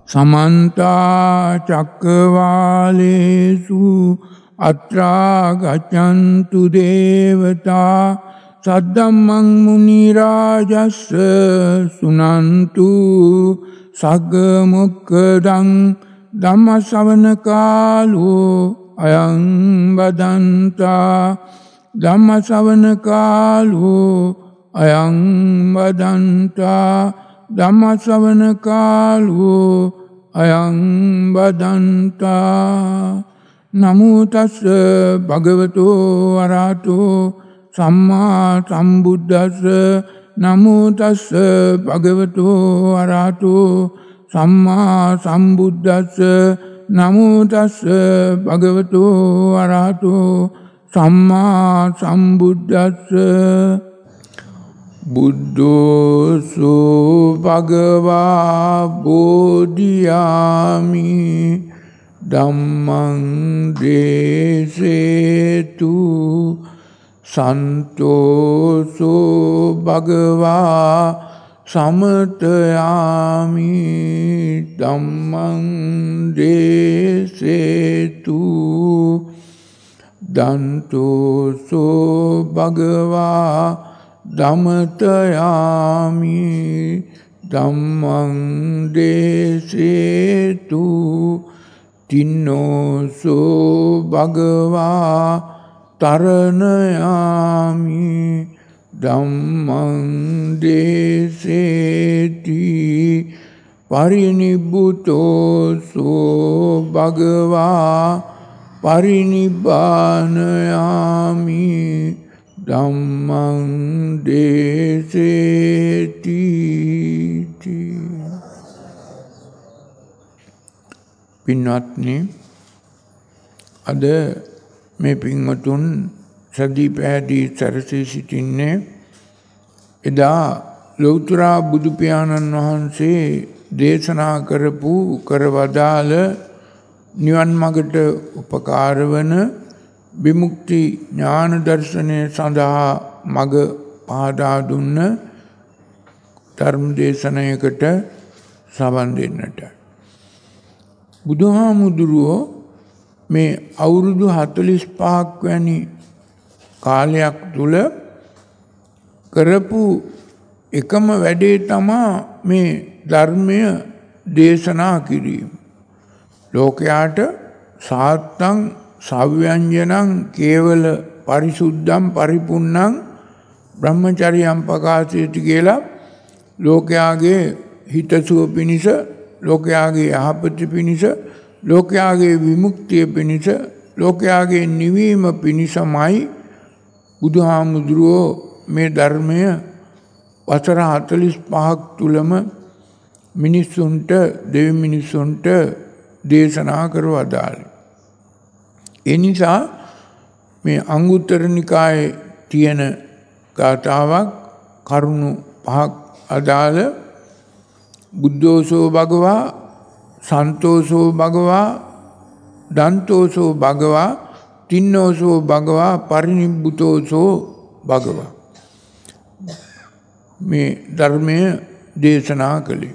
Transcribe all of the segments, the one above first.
समन्ता चक्रवालेषु अत्रा गच्छन्तु देवता सद्धम्मं मुनिराजस्य सुनन्तु सग्गमुक्खदं धम्मश्रवणकालो अयं वदन्ता धम्मश्रवणकालो अयं वदन्ता धम्मश्रवणकालो अयं वदन्ता नमो तस्स भगवतो अरहतो सम्मा सम्बुद्धस्स नमो तस्स भगवतो अरहतो सम्मा सम्बुद्धस्स नमो तस्स भगवतो अरहतो सम्मा सम्बुद्धस्स बुद्धोऽसो भगवा बोधयामि धम्मं देसेतु संतोषो भगवा समतयामि धम्मं देसेतु दन्तोषो भगवा दमतयामि धम्मं देसेतु तिन्नोऽसो भगवा तरणयामि धम्मं देसेति परिनिब्बुतोऽसो भगवा परिनिब्बानयामि धम्मं देसेति පින්වත්නි අද මේ පින්වතුන් සදී පැහැදී සැරසී සිටින්නේ එදා ලෞතර බුදු පියාණන් වහන්සේ දේශනා කරපු කරවදාළ නිවන් මඟට උපකාර වන විමුක්ති ඥාන දර්ශනය සඳහා මඟ පහදා දුන්න ධර්ම දේශනයකට සවන් දෙන්නට බුදුහාමුදුරුවෝ මේ අවුරුදු 45ක් වැනි කාලයක් තුල කරපු එකම වැඩේ තමා මේ ධර්මය දේශනා කිරීම. ලෝකයාට සාත්තං සව්‍යංජනං කේවල පරිසුද්ධං පරිපුන්නං බ්‍රහ්මචර්යං පකාශේති කියලා ලෝකයාගේ හිතසුව පිණිස ලෝකයාගේ යහපත පිණිස ලෝකයාගේ විමුක්තිය පිණිස ලෝකයාගේ නිවීම පිණිසමයි බුදුහාමුදුරුවෝ මේ ධර්මය වසර 45ක් තුලම මිනිසුන්ට දෙවි මිනිසුන්ට දේශනා කරවදාළේ. ඒ නිසා මේ අංගුත්තර නිකායේ තියෙන ගාථාවක් කරුණු 5ක් අදාළ බුද්ධෝසෝ භගවා සන්තෝසෝ භගවා දන්තෝසෝ භගවා තින්නෝසෝ භගවා පරිනිබ්බුතෝසෝ භගවා මේ ධර්මය දේශනා කළේ.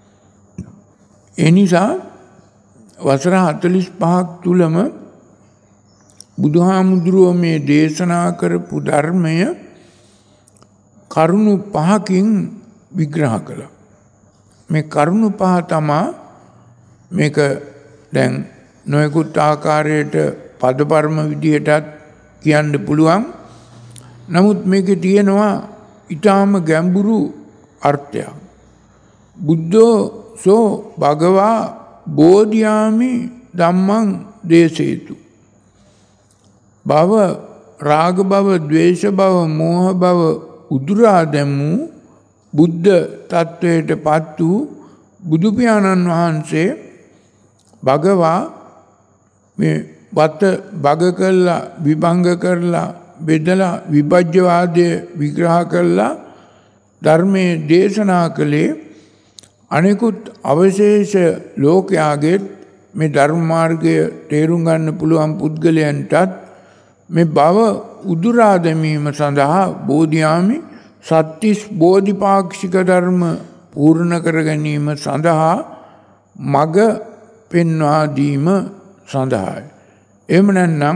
ඒ නිසා වසර 45ක් තුලම බුදුහාමුදුරුවෝ මේ දේශනා කරපු ධර්මය කරුණු 5කින් විග්‍රහ කළා. මේ කරුණු 5 තමා මේක දැන් නොයෙකුත් ආකාරයට පදපර්ම විදිහටත් කියන්න පුළුවන්. නමුත් මේකේ තියෙනවා ඊටාම ගැඹුරු අර්ථයක්. බුද්ධෝ සෝ භගවා බෝධියාමි ධම්මං දේසේතු. භව රාග භව ද්වේෂ භව මෝහ භව උදුරා දැමු බුද්ධ තත්වයට පත් වූ බුදු පියාණන් වහන්සේ භගවා මේ වත භග කළා විභංග කරලා බෙදලා විභජ්‍යවාදය විග්‍රහ කළා ධර්මයේ දේශනා කළේ අනෙකුත් අවශේෂ ලෝකයාගේ මේ ධර්ම මාර්ගය තේරුම් ගන්න පුළුවන් පුද්ගලයන්ටත් මේ භව උදුරා දැමීම සඳහා බෝධියාමි සත්‍තිස් බෝධිපාක්ෂික ධර්ම පූර්ණ කර ගැනීම සඳහා මග පෙන්වා දීම සඳහායි. එහෙම නැත්නම්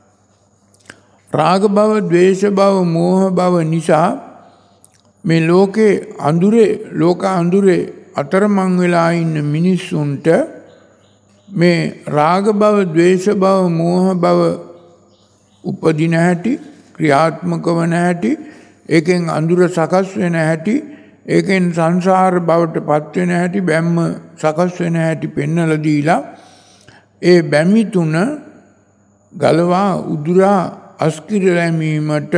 රාග භව, ද්වේෂ භව, මෝහ භව නිසා මේ ලෝකේ අඳුරේ ලෝක අඳුරේ අතරමං වෙලා ඉන්න මිනිස්සුන්ට මේ රාග භව, ද්වේෂ භව, මෝහ භව උපදින හැටි, ක්‍රියාත්මක වන හැටි, ඒකෙන් අඳුර සකස් වෙන හැටි, ඒකෙන් සංසාර බවට පත් වෙන හැටි, බැම්ම සකස් වෙන හැටි පෙන්වලා දීලා ඒ බැමි තුන ගලවා උදුරා අස්කිර දැමීමට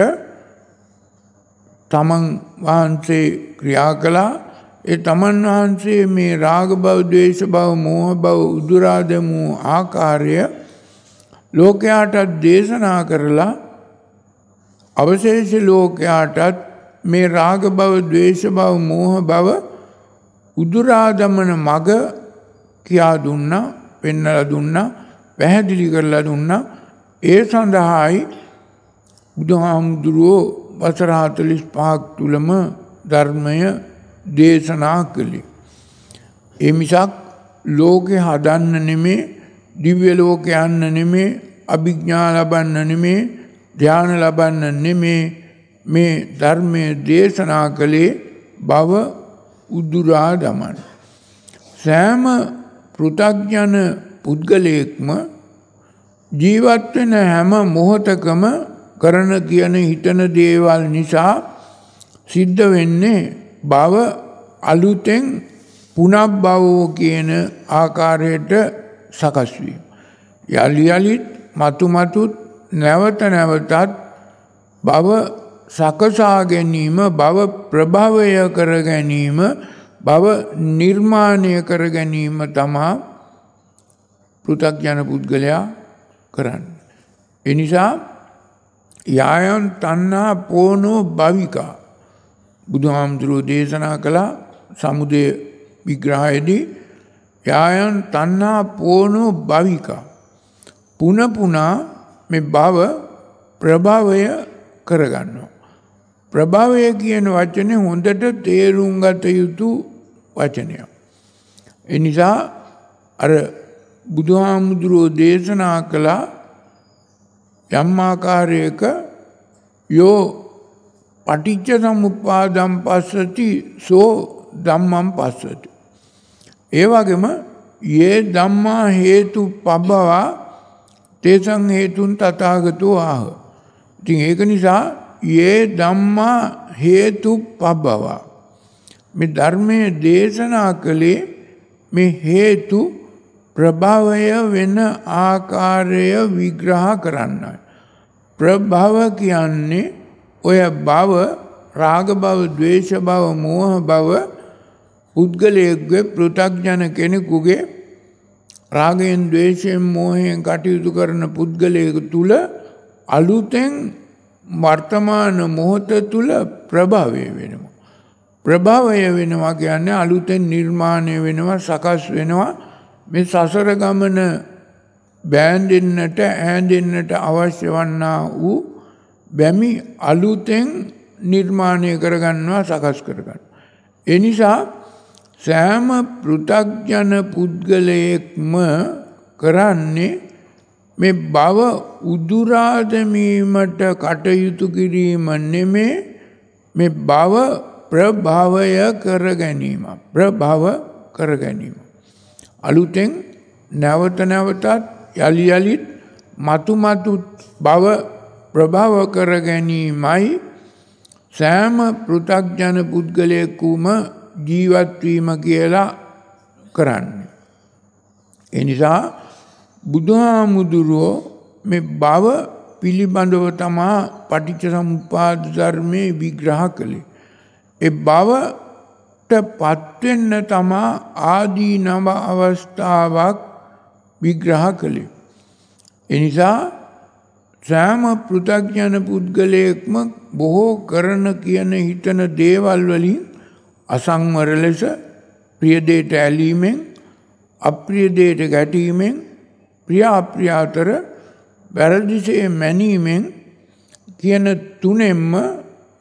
තමන් වහන්සේ ක්‍රියා කළා. ඒ තමන් වහන්සේ මේ රාග භව, ද්වේෂ භව, මෝහ භව උදුරා දැමූ ආකාරය ලෝකයාටත් දේශනා කරලා අවශේෂ ලෝකයාටත් මේ රාග භව, ද්වේෂ භව, මෝහ භව උදුරා දමන මග කියා දුන්නා, පෙන්වලා දුන්නා, පැහැදිලි කරලා දුන්නා. ඒ සඳහායි බුදුහාමුදුරුවෝ වසර 45ක් තුලම ධර්මය දේශනා කළේ. ඒ මිසක් ලෝකේ හදන්න නෙමේ, දිව්‍ය ලෝකේ යන්න නෙමේ, අභිඥා ලබන්න නෙමේ, ධ්‍යාන ලබන්න නෙමේ මේ ධර්මයේ දේශනා කළේ භව උදුරා දමන. සෑම පෘථග්ජන පුද්ගලයෙක්ම ජීවත් වෙන හැම මොහොතකම කරන කියන හිතන දේවල් නිසා සිද්ධ වෙන්නේ භව අලුතෙන් පුනබ්භවෝ කියන ආකාරයට සකස් වීම. යලි යලිත් මතු මතුත් නැවත නැවතත් භව සකසා ගැනීම, භව ප්‍රභවය කර ගැනීම, භව නිර්මාණය කර ගැනීම තමා පෘථග්ජන පුද්ගලයා කරන්නේ. ඒ නිසා යායන් තණ්හා පෝනෝ භවිකා බුදුහාමුදුරුවෝ දේශනා කළා සමුදය විග්‍රහයේදී. යායන් තණ්හා පෝනෝ භවිකා, පුන පුනා මේ භව ප්‍රභවය කරගන්නවා. ප්‍රභවය කියන වචනේ හොඳට තේරුම් ගත යුතු වචනයක්. ඒ නිසා අර බුදුහාමුදුරුවෝ දේශනා කළා යම් ආකාරයක යෝ පටිච්ච සමුප්පාදම් පස්සති සෝ ධම්මං පස්සති. ඒ වගේම යේ ධම්මා හේතු පබ්බවා තේසං හේතුන් තථාගතෝ ආහ. ඉතින් ඒක නිසා යේ ධම්මා හේතු පබ්බවා මේ ධර්මයේ දේශනා කළේ මේ හේතු ප්‍රභවය වෙන ආකාරය විග්‍රහ කරන්නයි. ප්‍රභව කියන්නේ ඔය භව, රාග භව, ද්වේෂ භව, මෝහ භව පුද්ගලයෙකුගේ, පෘථග්ජන කෙනෙකුගේ රාගයෙන්, ද්වේෂයෙන්, මෝහයෙන් කටයුතු කරන පුද්ගලයෙකු තුල අලුතෙන් වර්තමාන මොහොත තුල ප්‍රභවය වෙනවා. ප්‍රභවය වෙනවා කියන්නේ අලුතෙන් නිර්මාණය වෙනවා, සකස් වෙනවා. මේ සසර ගමන බෑන්දෙන්නට, ඈඳෙන්නට අවශ්‍ය වන්නා වූ බැමි අලුතෙන් නිර්මාණය කරගන්නවා, සකස් කරගන්නවා. ඒ නිසා සෑම පෘථග්ජන පුද්ගලයෙක්ම කරන්නේ මේ භව උදුරා දැමීමට කටයුතු කිරීම නෙමේ, මේ භව ප්‍රභවය කර ගැනීම. ප්‍රභව කර ගැනීම. අලුතෙන් නැවත නැවතත් යලි යලිත් මතු මතු භව ප්‍රභව කර ගැනීමයි සෑම පෘථග්ජන පුද්ගලයෙකුම ජීවත් වීම කියලා කරන්නේ. ඒ නිසා බුදුහාමුදුරුවෝ මේ භව පිළිබඳව තමා පටිච්ච සමුප්පාද ධර්මයේ විග්‍රහ කළේ. ඒ භවට පත්වෙන්න තමා ආදීනව අවස්ථාවක් විග්‍රහ කළේ. ඒ නිසා සෑම පෘථග්ජන පුද්ගලයෙක්ම බොහෝ කරන කියන හිතන දේවල් වලින් අසංවර ලෙස ප්‍රිය දෙයට ඇලීමෙන්, අප්‍රිය දෙයට ගැටීමෙන්, ප්‍රිය අප්‍රිය අතර වැරදිසේ මැනීමෙන් කියන තුනෙන්ම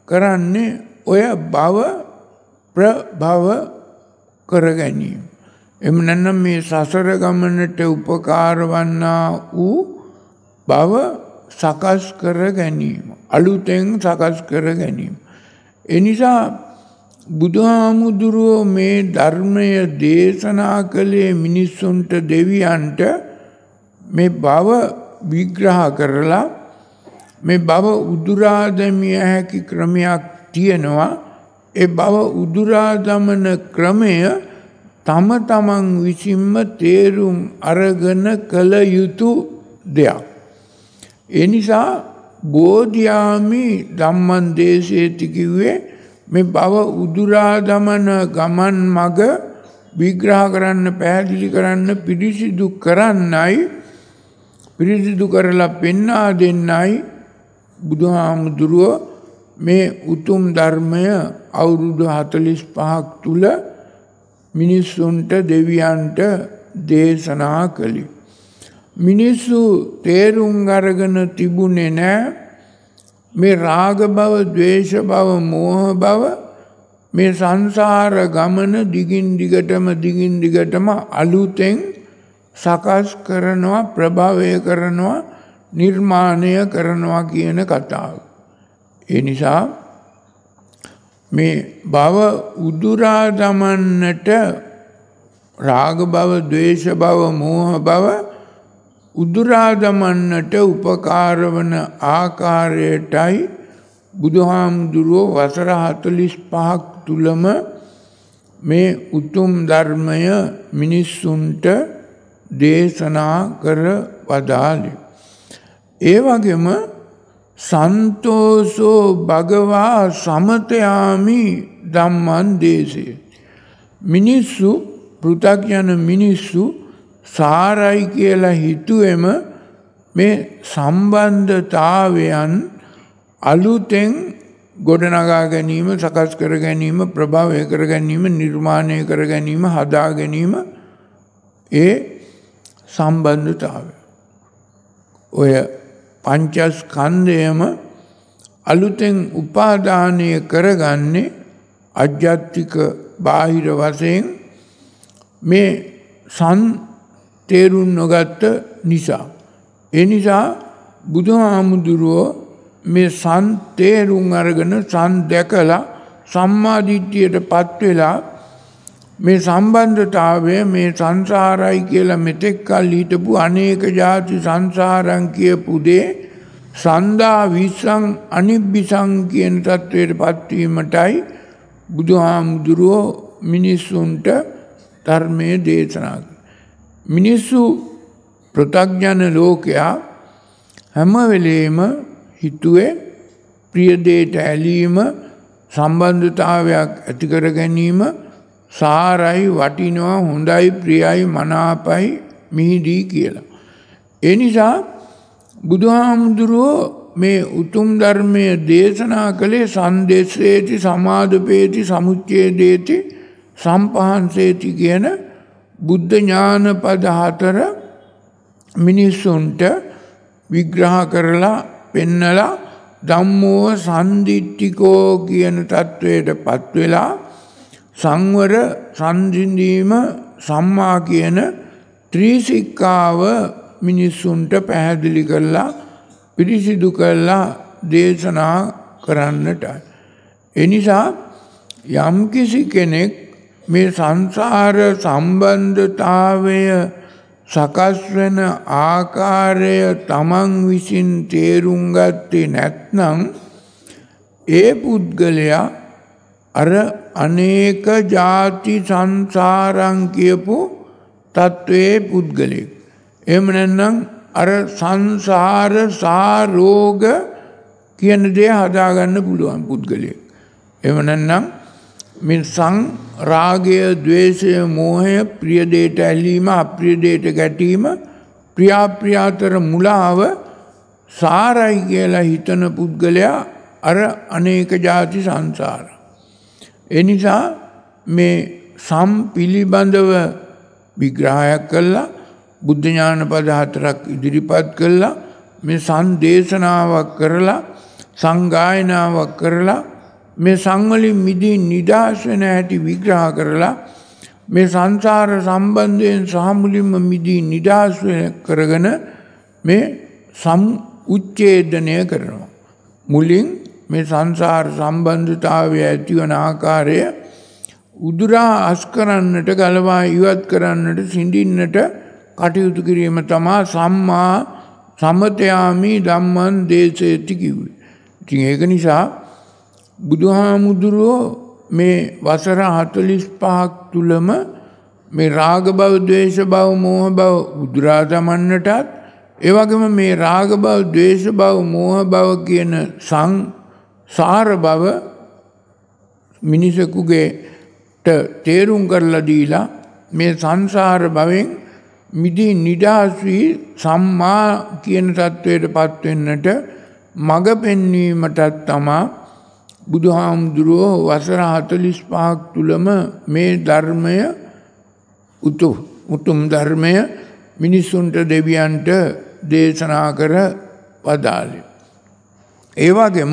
කරන්නේ ඔය භව ප්‍රභව කර ගැනීම. එම නැත්නම් මේ සසර ගමනට උපකාර වන්නා වූ බව සකස් කර ගැනීම. අලුතෙන් සකස් කර ගැනීම. එනිසා බුදුහාමුදුරුවෝ මේ ධර්මය දේශනා කළේ මිනිස්සුන්ට දෙවියන්ට මේ බව විග්‍රහ කරලා මේ බව උදුරා දැමිය හැකි ක්‍රමයක් තියෙනවා. ඒ බව උදුරා දමන ක්‍රමය තම තමන් විසින්ම තේරුම් අරගෙන කළ යුතු දෙයක්. ඒ නිසා බෝධියාමි ධම්මං දේශේති කිව්වේ මේ බව උදුරා දමන ගමන් මග විග්‍රහ කරන්න, පැහැදිලි කරන්න, පිරිසිදු කරන්නයි, පිරිසිදු කරලා පෙන්වා දෙන්නයි බුදුහාමුදුරුවෝ මේ උතුම් ධර්මය අවුරුදු 45ක් තුල මිනිස්සුන්ට, දෙවියන්ට දේශනා කළේ. මිනිස්සු තේරුම් අරගෙන තිබුණේ නැහැ මේ රාග භව, ද්වේෂ භව, මෝහ භව මේ සංසාර ගමන දිගින් දිගටම අලුතෙන් සකස් කරනවා, ප්‍රභවය කරනවා, නිර්මාණය කරනවා කියන කතාව. ඒ නිසා මේ භව උදුරා දමන්නට රාග භව, ද්වේෂ භව, මෝහ භව උදුරා දමන්නට උපකාර වන ආකාරයටයි බුදුහාමුදුරුවෝ වසර 45ක් තුලම මේ උතුම් ධර්මය මිනිස්සුන්ට දේශනා කර වදාළේ. ඒ වගේම සන්තෝෂෝ භගවා සමතයාමි ධම්මං දේශේ. මිනිස්සු, පෘථග්ජන මිනිස්සු සාරයි කියලා හිතුවෙම මේ සම්බන්ධතාවයන් අලුතෙන් ගොඩනගා ගැනීම, සකස් කර ගැනීම, ප්‍රභවය කර ගැනීම, නිර්මාණය කර ගැනීම, හදා ගැනීම, ඒ සම්බන්ධතාවය. ඔය පංචස්කන්ධයම අලුතෙන් උපාදානය කරගන්නේ අජ්ජත්තික බාහිර වශයෙන් මේ තේරුම් නොගත්ත නිසා. ඒ නිසා බුදුහාමුදුරුවෝ මේ තේරුම් අරගෙන දැකලා සම්මාදිට්ඨියට පත් වෙලා මේ සම්බන්ධතාවය, මේ සංසාරයි කියලා මෙතෙක් කල් හිටපු අනේක ಜಾති සංසාරං කියපු දේ සන්දා විසං අනිබ්බිසං කියන තත්වයට පත්වීමටයි බුදුහාමුදුරුවෝ මිනිස්සුන්ට ධර්මයේ දේශනා කළේ. මිනිස්සු, පෘථග්ජන ලෝකයා හැම වෙලේම හිතුවේ ප්‍රිය දේට ඇලීම, සම්බන්ධතාවයක් ඇති කර ගැනීම සාරයි, වටිනවා, හොඳයි, ප්‍රියයි, මනාපයි, මිහිදී කියලා. ඒ නිසා බුදුහාමුදුරුවෝ මේ උතුම් ධර්මයේ දේශනා කළේ සන්දේශේති, සමාදපේති, සමුච්ඡේදේති, සම්පහන්සේති කියන බුද්ධ ඥාන පද 4 මිනිසුන්ට විග්‍රහ කරලා පෙන්නලා ධම්මෝ සම්දිට්ඨිකෝ කියන තත්වයට පත් වෙලා සංවර, සංසිඳීම, සම්මා කියන ත්‍රිසික්ඛාව මිනිසුන්ට පැහැදිලි කරලා, පිරිසිදු කරලා දේශනා කරන්නටයි. ඒ නිසා යම්කිසි කෙනෙක් මේ සංසාර සම්බන්ධතාවය සකස් වෙන ආකාරය තමන් විසින් තේරුම් ගත්තේ නැත්නම් ඒ පුද්ගලයා අර අනේක ಜಾති සංසාරං කියපු තත්වයේ පුද්ගලෙක්. එහෙම නැත්නම් අර සංසාර සාරෝග කියන දේ හදාගන්න පුළුවන් පුද්ගලයෙක්. එහෙම නැත්නම් මේ රාගය, ද්වේෂය, මෝහය, ප්‍රිය දේට ඇලීම, අප්‍රිය දේට ගැටීම, ප්‍රියාප්‍රියාතර මුලාව සාරයි කියලා හිතන පුද්ගලයා අර අනේක ಜಾති සංසාර. ඒ නිසා මේ පිළිබඳව විග්‍රහයක් කළා, බුද්ධ ඥාන පද 4ක් ඉදිරිපත් කළා, මේ සංදේශනාවක් කරලා, සංගායනාවක් කරලා, මේ සංවලින් මිදී නිදහස් වෙන හැටි විග්‍රහ කරලා මේ සංසාර සම්බන්ධයෙන් සාමුලින්ම මිදී නිදහස් කරගෙන මේ උච්ඡේදනය කරනවා. මුලින් මේ සංසාර සම්බන්ධතාවය ඇතිවන ආකාරය උදුරා අස් කරන්නට ගලවා ඉවත් කරන්නට සිඳින්නට කටයුතු කිරීම තමා සම්මා සමතයාමි ධම්මං දේශේති කිව්වේ. ඉතින් ඒක නිසා බුදුහාමුදුරුවෝ මේ වසර 45ක් තුලම මේ රාග භව, ද්වේෂ භව, මෝහ භව උදුරා දමන්නටත් ඒ වගේම මේ රාග භව, ද්වේෂ භව, මෝහ භව කියන සංසාර භව මිනිසෙකුගේ තේරුම් කරලා දීලා මේ සංසාර භවෙන් මිදී නිදහස් වී සම්මා කියන தത്വයටපත් වෙන්නට මඟ පෙන්වීමට තමා බුදුහාමුදුරුවෝ වසර 45ක් තුලම මේ ධර්මය උතුම් ධර්මය මිනිසුන්ට දෙවියන්ට දේශනා කර වදාළේ. ඒ වගේම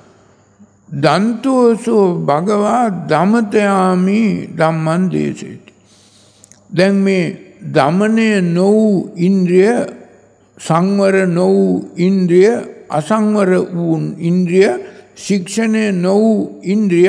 දන්තෝසෝ භගවා දමතයාමි ධම්මං දේශේති. දැන් මේ දමනය නොවූ ඉන්ද්‍රිය, සංවර නොවූ ඉන්ද්‍රිය, අසංවර වූ ඉන්ද්‍රිය, ශික්ෂණය නොවූ ඉන්ද්‍රිය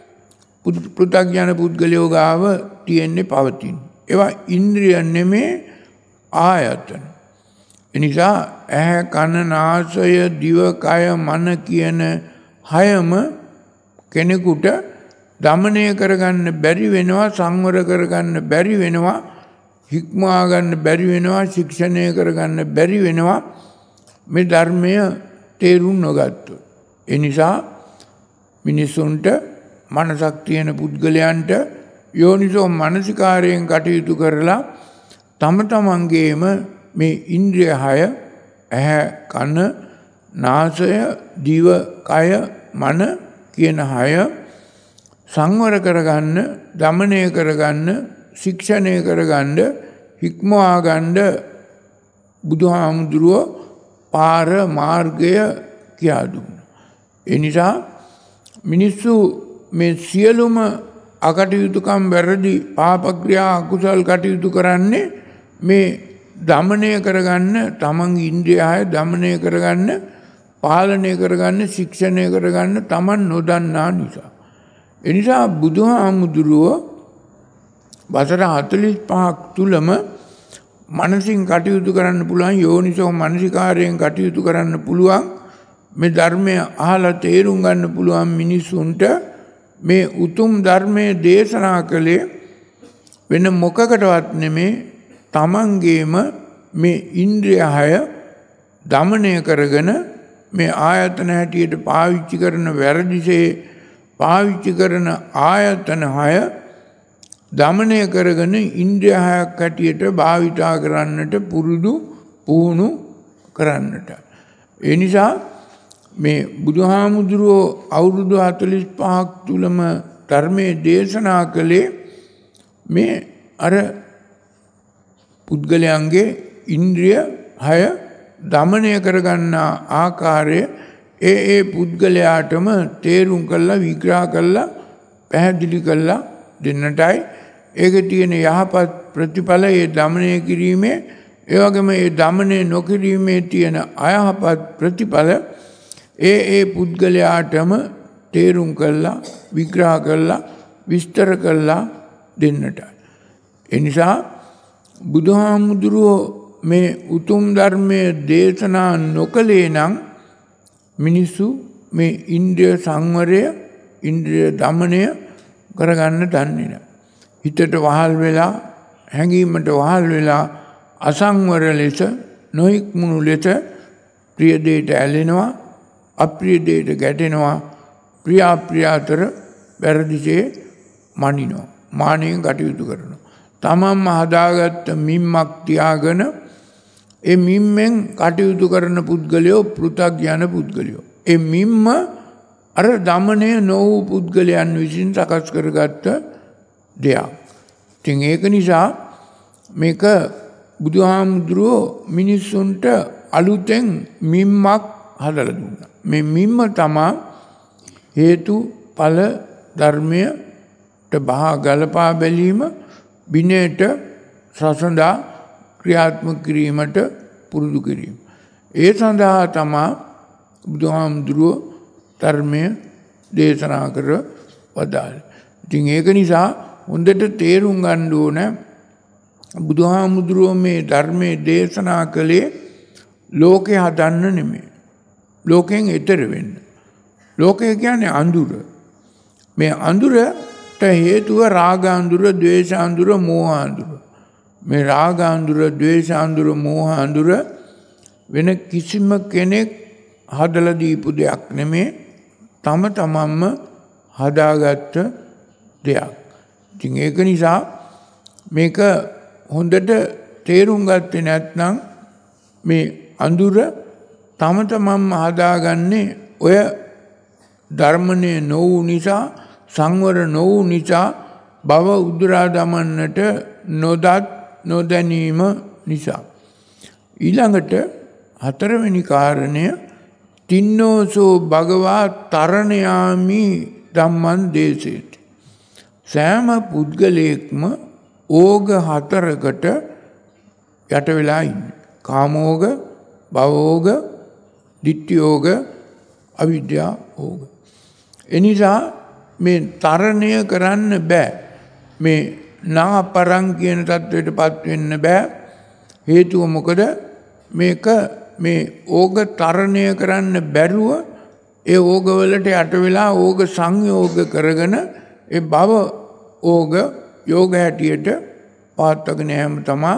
පෘථග්ජන පුද්ගලයෝ ගාව තියෙන්නේ පවතින. ඒවා ඉන්ද්‍රිය නෙමේ ආයතන. එනිසා ඇහැ, කන, නාසය, දිව, කය, මන කියන හයම කෙනෙකුට දමනය කරගන්න බැරි වෙනවා, සංවර කරගන්න බැරි වෙනවා, හික්මවා ගන්න බැරි වෙනවා, ශික්ෂණය කරගන්න බැරි වෙනවා මේ ධර්මය තේරුම් නොගත්තොත්. ඒ නිසා මිනිසුන්ට මනසක් තියෙන පුද්ගලයන්ට යෝනිසෝ මනසිකාරයෙන් කටයුතු කරලා තම තමන්ගේම මේ ඉන්ද්‍රිය 6 ඇහැ, කන, නාසය, දිව, කය, මන කියන 6 සංවර කරගන්න, දමනය කරගන්න, ශික්ෂණය කරගන්න, හික්මවා ගන්න බුදුහාමුදුරුවෝ පාර මාර්ගය කියා දුන්නා. ඒ නිසා මිනිස්සු මේ සියලුම අකටයුතුකම්, වැරදි, පාප ක්‍රියා, අකුසල් කටයුතු කරන්නේ මේ දමනය කරගන්න, තමන්ගේ ඉන්ද්‍රිය 6 දමනය කරගන්න, පාලනය කරගන්න, ශික්ෂණය කරගන්න තමන් නොදන්නා නිසා. ඒ නිසා බුදුහාමුදුරුවෝ වසර 45ක් තුලම මනසින් කටයුතු කරන්න පුළුවන්, යෝනිසෝ මනසිකාරයෙන් කටයුතු කරන්න පුළුවන්, මේ ධර්මය අහලා තේරුම් ගන්න පුළුවන් මිනිසුන්ට මේ උතුම් ධර්මයේ දේශනා කළේ වෙන මොකකටවත් නෙමේ, තමන්ගේම මේ ඉන්ද්‍රිය 6 දමනය කරගෙන මේ ආයතන හැටියට පාවිච්චි කරන, වැරදිසේ පාවිච්චි කරන ආයතන 6 දමනය කරගෙන ඉන්ද්‍රිය 6ක් හැටියට භාවිතා කරන්නට පුහුණු කරන්නට. ඒ නිසා මේ බුදුහාමුදුරුවෝ අවුරුදු 45ක් තුලම ධර්මයේ දේශනා කළේ මේ අර පුද්ගලයන්ගේ ඉන්ද්‍රිය 6 දමනය කරගන්නා ආකාරය ඒ පුද්ගලයාටම තේරුම් කළා, විග්‍රහ කළා, පැහැදිලි කළා දෙන්නටයි. ඒකේ තියෙන යහපත් ප්‍රතිඵල, ඒ දමනය කිරීමේ, ඒ වගේම ඒ දමනය නොකිරීමේ තියෙන අයහපත් ප්‍රතිඵල ඒ පුද්ගලයාටම තේරුම් කළා, විග්‍රහ කළා, විස්තර කළා දෙන්නටයි. ඒ නිසා බුදුහාමුදුරුවෝ මේ උතුම් ධර්මයේ දේශනා නොකළේ නම් මිනිස්සු මේ ඉන්ද්‍රිය සංවරය, ඉන්ද්‍රිය දමනය කරගන්න දන්නේ නැහැ. හිතට වහල් වෙලා, හැඟීමට වහල් වෙලා අසංවර ලෙස, නොහික්මුණු ලෙස ප්‍රිය දෙයට ඇලෙනවා, අප්‍රිය දෙයට ගැටෙනවා, ප්‍රිය අප්‍රිය අතර වැරදිසේ මනිනවා, මානෙන් කටයුතු කරනවා. තමන්ම හදාගත්ත මිම්මක් තියාගෙන ඒ මිම්මෙන් කටයුතු කරන පුද්ගලයෝ පෘථග්ජන පුද්ගලයෝ. ඒ මිම්ම අර දමනය නොවූ පුද්ගලයන් විසින් සකස් කරගත්ත දෙයක්. ඉතින් ඒක නිසා මේක බුදුහාමුදුරුවෝ මිනිස්සුන්ට අලුතෙන් මිම්මක් හදලා දුන්නා. මේ මිම්ම තමා හේතු ඵල ධර්මයට බහා ගලපා බැලීම, විනයට සසඳා ක්‍රියාත්මක කිරීමට පුරුදු කිරීම. ඒ සඳහා තමා බුදුහාමුදුරුවෝ ධර්මය දේශනා කර වදාළේ. ඉතින් ඒක නිසා හොඳට තේරුම් ගන්න ඕන බුදුහාමුදුරුවෝ මේ ධර්මයේ දේශනා කළේ ලෝකේ හදන්න නෙමෙයි. ලෝකෙන් එතර වෙන්න. ලෝකය කියන්නේ අඳුර. මේ අඳුරට හේතුව රාග අඳුර, ද්වේෂ අඳුර, මෝහ අඳුර. මේ රාග අඳුර, ද්වේෂ අඳුර, මෝහ අඳුර වෙන කිසිම කෙනෙක් හදලා දීපු දෙයක් නෙමෙයි. තම තමන්ම හදාගත්ත දෙයක්. ඉතින් ඒක නිසා මේක හොඳට තේරුම් ගත්තේ නැත්නම් මේ අඳුර තම තමන්ම හදාගන්නේ ඔය ධර්මනේ නොවු නිසා, සංවර නොවු නිසා, භව උදුරා දමන්නට නොදැනීම නිසා. ඊළඟට හතරවෙනි කාරණය තින්නෝසෝ භගවා තරණයාමි ධම්මං දේශේති. සෑම පුද්ගලයෙක්ම ඕග හතරකට යට වෙලා ඉන්නේ. කාමෝග, භවෝග, ditthiyෝග, අවිද්‍යා ඕග. එනිසා මේ තරණය කරන්න බෑ. මේ නාපරං කියන තත්වයටපත් වෙන්න බෑ. හේතුව මොකද? මේක මේ ඕග තරණය කරන්න බැරුව ඒ ඕගවලට යට වෙලා ඕග සංයෝග කරගෙන ඒ භව ඕග යෝග හැටියට පාත්තගෙන යෑම තමයි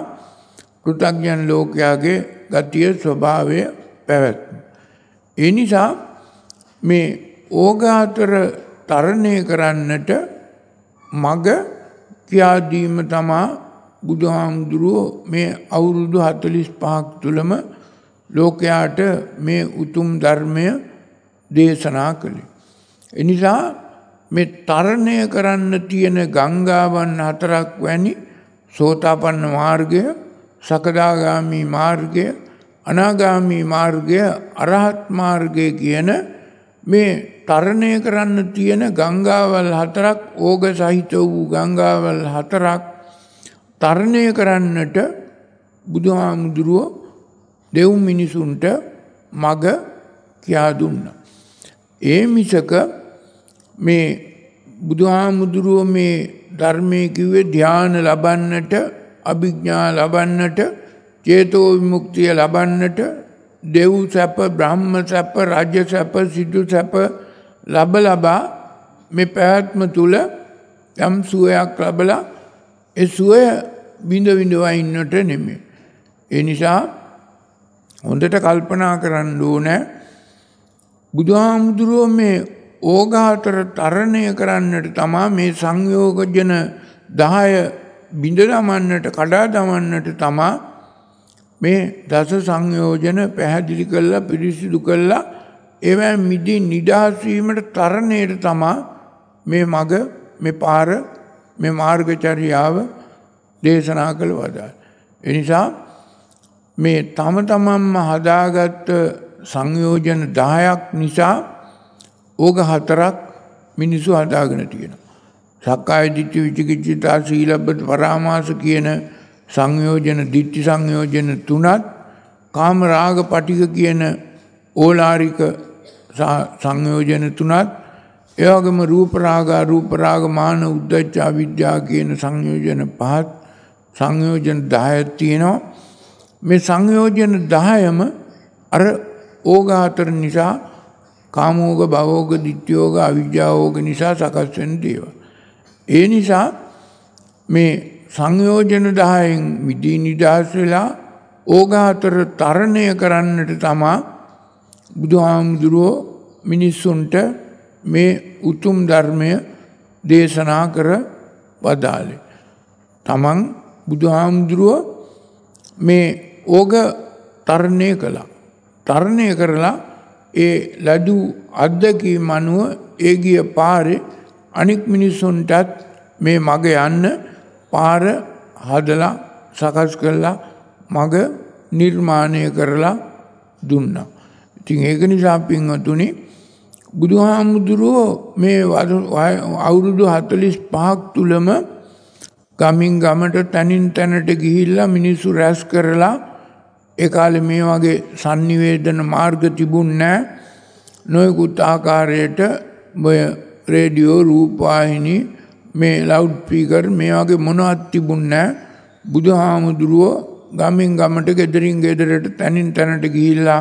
කෘතඥ ලෝකයාගේ ගතිය ස්වභාවය පැවැත්ම. ඒ නිසා මේ ඕග අතර තරණය කරන්නට මග කියා දීම තමයි බුදුහාමුදුරුවෝ මේ අවුරුදු 45ක් තුලම ලෝකයාට මේ උතුම් ධර්මය දේශනා කළේ. එනිසා මේ තරණය කරන්න තියෙන ගංගාවන් හතරක් වැනි සෝතාපන්න මාර්ගය, සකදාගාමි මාර්ගය, අනාගාමි මාර්ගය, අරහත් මාර්ගය කියන මේ තරණය කරන්න තියෙන ගංගාවල් හතරක්, ඕග සහිත වූ ගංගාවල් හතරක් තරණය කරන්නට බුදුහාමුදුරුවෝ දෙව් මිනිසුන්ට මග කියා දුන්නා. ඒ මිසක මේ බුදුහාමුදුරුවෝ මේ ධර්මයේ කිව්වේ ධ්‍යාන ලබන්නට, අභිඥා ලබන්නට, චේතෝ විමුක්තිය ලබන්නට, දෙව් සැප, බ්‍රහ්ම සැප, රාජ්‍ය සැප, සිටු සැප ලබා මේ පැවැත්ම තුල යම් සුවයක් ලබලා ඒ සුවය විඳිනවා ඉන්නට නෙමෙයි. ඒ නිසා හොඳට කල්පනා කරන්න ඕනේ බුදුහාමුදුරුවෝ මේ ඕඝාතර තරණය කරන්නට තමා මේ සංයෝගජන 10 බිඳ දමන්නට, කඩා දමන්නට තමා මේ දස සංයෝජන පැහැදිලි කරලා, පිරිසිදු කරලා ඒවා මිදී නිදහස් වීමට තරණයට තමා මේ මග, මේ පාර, මේ මාර්ගචර්යාව දේශනා කළ වදාළ. ඒ නිසා මේ තම තමන්ම හදාගත්ත සංයෝජන 10ක් නිසා ඕග හතරක් මිනිසු හදාගෙන තියෙනවා. සක්කාය දිට්ඨි, විචිකිච්ඡා, සීලබ්බත පරාමාස කියන සංයෝජන, දිට්ඨි සංයෝජන 3ත්, කාම රාග පටික කියන ඕලාරික සංයෝජන 3ත්, ඒ වගේම රූප රාග, අරූප රාග, මාන, උද්ධච්ච, අවිද්‍යාව කියන සංයෝජන 5ත්, සංයෝජන 10ක් තියෙනවා. මේ සංයෝජන 10ම අර ඕඝාතර නිසා, කාමෝග, භවෝග, ditthiyෝග, අවිජ්ජාෝග නිසා සකස් වෙන දේවල්. ඒ නිසා මේ සංයෝජන 10න් මිදී නිදහස් වෙලා ඕඝාතර තරණය කරන්නට තමා බුදුහාමුදුරුවෝ මිනිස්සුන්ට මේ උතුම් ධර්මය දේශනා කර වදාළේ. තමන් බුදුහාමුදුරුවෝ මේ ඕග තරණය කළා. තරණය කරලා ඒ ලදු අත්දැකීම් අනුව ඒ ගිය පාරේ අනික් මිනිසුන්ටත් මේ මග යන්න පාර හදලා, සකස් කරලා, මග නිර්මාණය කරලා දුන්නා. ඉතින් ඒක නිසා පින්වතුනි, බුදුහාමුදුරුවෝ මේ අවුරුදු 45ක් තුලම ගමින් ගමට තනින් තැනට ගිහිල්ලා මිනිස්සු රැස් කරලා ඒ කාලේ මේ වගේ sannivedana මාර්ග තිබුණේ නැහැ. නොයෙකුත් ආකාරයට ඔය රේඩියෝ රූපවාහිනී මේ ලවුඩ් ස්පීකර් මේ වගේ මොනවත් තිබුණේ නැහැ. බුදුහාමුදුරුවෝ ගමින් ගමට ගෙදරින් ගෙදරට තනින් තැනට ගිහිල්ලා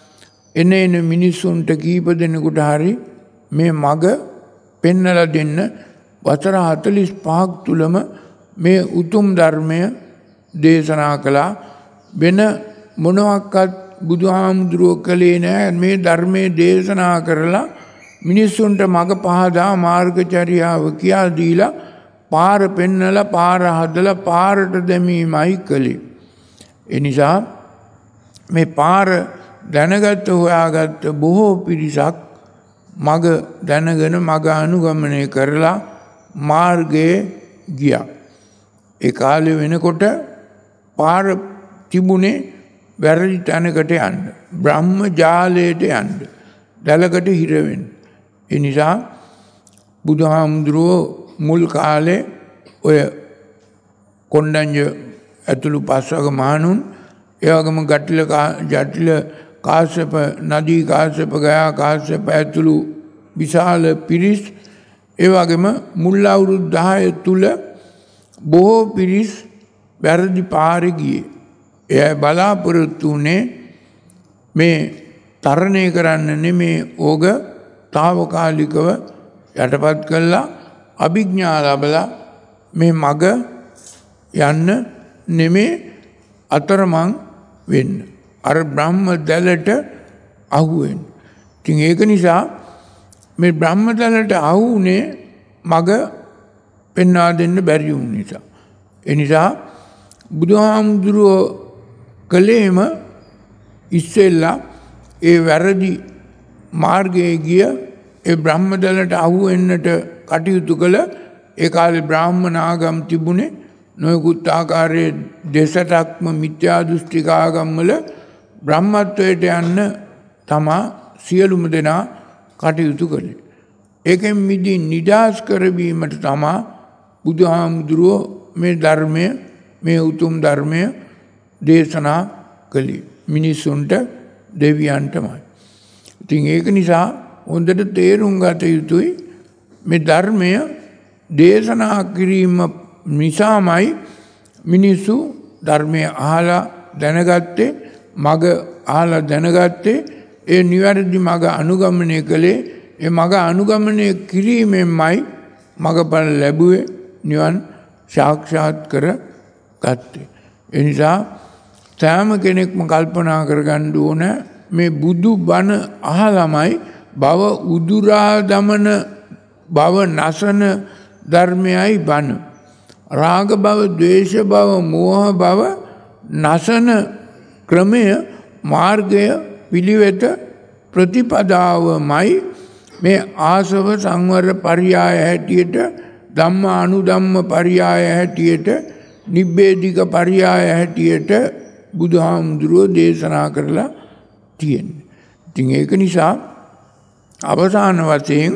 එන මිනිස්සුන්ට කීප දෙනෙකුට හරි මේ මග පෙන්නලා දෙන්න වසර 45ක් තුලම මේ උතුම් ධර්මය දේශනා කළා. වෙන මොනවාක්වත් බුදුහාමුදුරුවෝ කළේ නැහැ. මේ ධර්මයේ දේශනා කරලා මිනිස්සුන්ට මග පහදා මාර්ගචර්යාව කියා දීලා පාර පෙන්නලා පාර හදලා පාරට දැමීමයි කළේ. ඒ නිසා මේ පාර දැනගත්ත හොයාගත්ත බොහෝ පිරිසක් මග දැනගෙන මග අනුගමනය කරලා මාර්ගයේ ගියා. ඒ කාලේ වෙනකොට පාර තිබුණේ වැරදි තැනකට යන්න, බ්‍රහ්ම ජාලයට යන්න, දැලකට හිර වෙන්න. ඒ නිසා බුදුහාමුදුරුවෝ මුල් කාලේ ඔය කොණ්ඩඤ්ඤ ඇතුළු පස්වග මහණුන්, ඒ වගේම ජටිල කාශ්‍යප, නදී කාශ්‍යප, ගයා කාශ්‍යප ඇතුළු විශාල පිරිස්, ඒ වගේම මුල් අවුරුදු 10 තුල බොහෝ පිරිස් වැරදි පාරේ ගියේ. එය බලාපොරොත්තු වුණේ මේ තරණය කරන්න නෙමේ, ඕක తాවකාලිකව යටපත් කළා අභිඥා ලැබලා මේ මග යන්න නෙමේ අතරමං වෙන්න, අර බ්‍රහ්ම දැලට අහු වෙන්න. ඉතින් ඒක නිසා මේ බ්‍රහ්ම දැලට අහු වුණේ මග පෙන්වා දෙන්න බැරි වුණ නිසා. ඒ නිසා බුදුහාමුදුරුවෝ කලේම ඉස්සෙල්ලා ඒ වැරදි මාර්ගයේ ගිය ඒ බ්‍රහ්ම දැලට අහු වෙන්නට කටයුතු කළ ඒ කාලේ බ්‍රාහ්මණ ආගම් තිබුණේ නොයෙකුත් ආකාරයේ දෙසටක්ම මිත්‍යා දෘෂ්ටික ආගම් වල බ්‍රහ්මත්වයට යන්න තමා සියලුම දෙනා කටයුතු කළේ. ඒකෙන් මිදී නිදාස් කරවීමට තමා බුදුහාමුදුරුවෝ මේ ධර්මය, මේ උතුම් ධර්මය දේශනා කළේ මිනිසුන්ට, දෙවියන්ටමයි. ඉතින් ඒක නිසා හොඳට තේරුම් ගත යුතුයි මේ ධර්මය දේශනා කිරීම නිසාමයි මිනිස්සු ධර්මය අහලා දැනගත්තේ, මග අහලා දැනගත්තේ, ඒ නිවැරදි මග අනුගමනය කළේ. ඒ මග අනුගමනය කිරීමෙන්මයි මගඵල ලැබුවේ, නිවන් සාක්ෂාත් කර ගත්තේ. ඒ නිසා සෑම කෙනෙක්ම කල්පනා කරගන්න ඕන මේ බුදු බණ අහලමයි භව උදුරා දමන, භව නසන ධර්මයයි බණ. රාග භව, ද්වේෂ භව, මෝහ භව නසන ක්‍රමය, මාර්ගය, පිළිවෙත, ප්‍රතිපදාවමයි මේ ආසව සංවර පරියාය හැටියට, ධම්ම අනුධම්ම පරියාය හැටියට, නිබ්බේධික පරියාය හැටියට බුදුහාමුදුරුවෝ දේශනා කරලා තියෙන්නේ. ඉතින් ඒක නිසා අවසාන වශයෙන්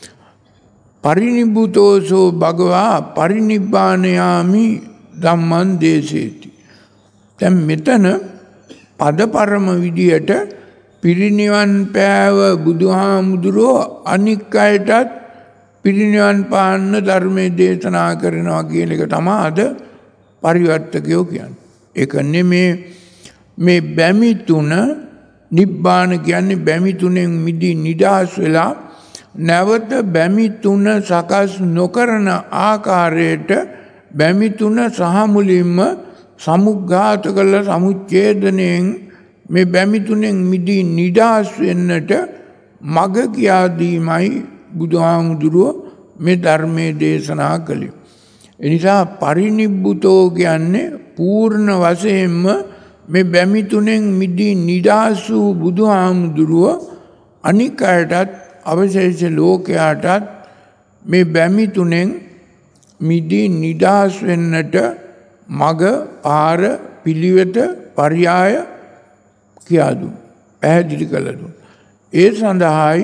පරිනිබ්බුතෝසෝ භගවා පරිනිබ්බානයාමි ධම්මං දේශේති. දැන් මෙතන පදපරම විදියට පිරිනිවන් පෑව බුදුහාමුදුරුවෝ අනික් අයටත් පිරිනිවන් පාන්න ධර්මයේ දේශනා කරනවා කියන එක තමයි අද පරිවර්තකයෝ කියන්නේ. ඒක නෙමේ මේ බැමි තුන, නිබ්බාන කියන්නේ බැමි තුනෙන් මිදී නිදහස් වෙලා නැවත බැමි තුන සකස් නොකරන ආකාරයට බැමි තුන සහ මුලින්ම සමුග්ඝාත කළ සමුච්ඡේදණයෙන් මේ බැමි තුනෙන් මිදී නිදහස් වෙන්නට මග කියා දීමයි බුදුහාමුදුරුවෝ මේ ධර්මයේ දේශනා කළේ. ඒ නිසා පරිනිබ්බුතෝ කියන්නේ පූර්ණ වශයෙන්ම මේ බැමි තුනෙන් මිදී නිදහස් වූ බුදුහාමුදුරුවෝ අනික් අයටත්, අවශේෂ ලෝකයාටත් මේ බැමි තුනෙන් මිදී නිදහස් වෙන්නට මග, පාර, පිළිවෙත, පර්යාය කියා දුන්නා, පැහැදිලි කළ දුන්නා. ඒ සඳහායි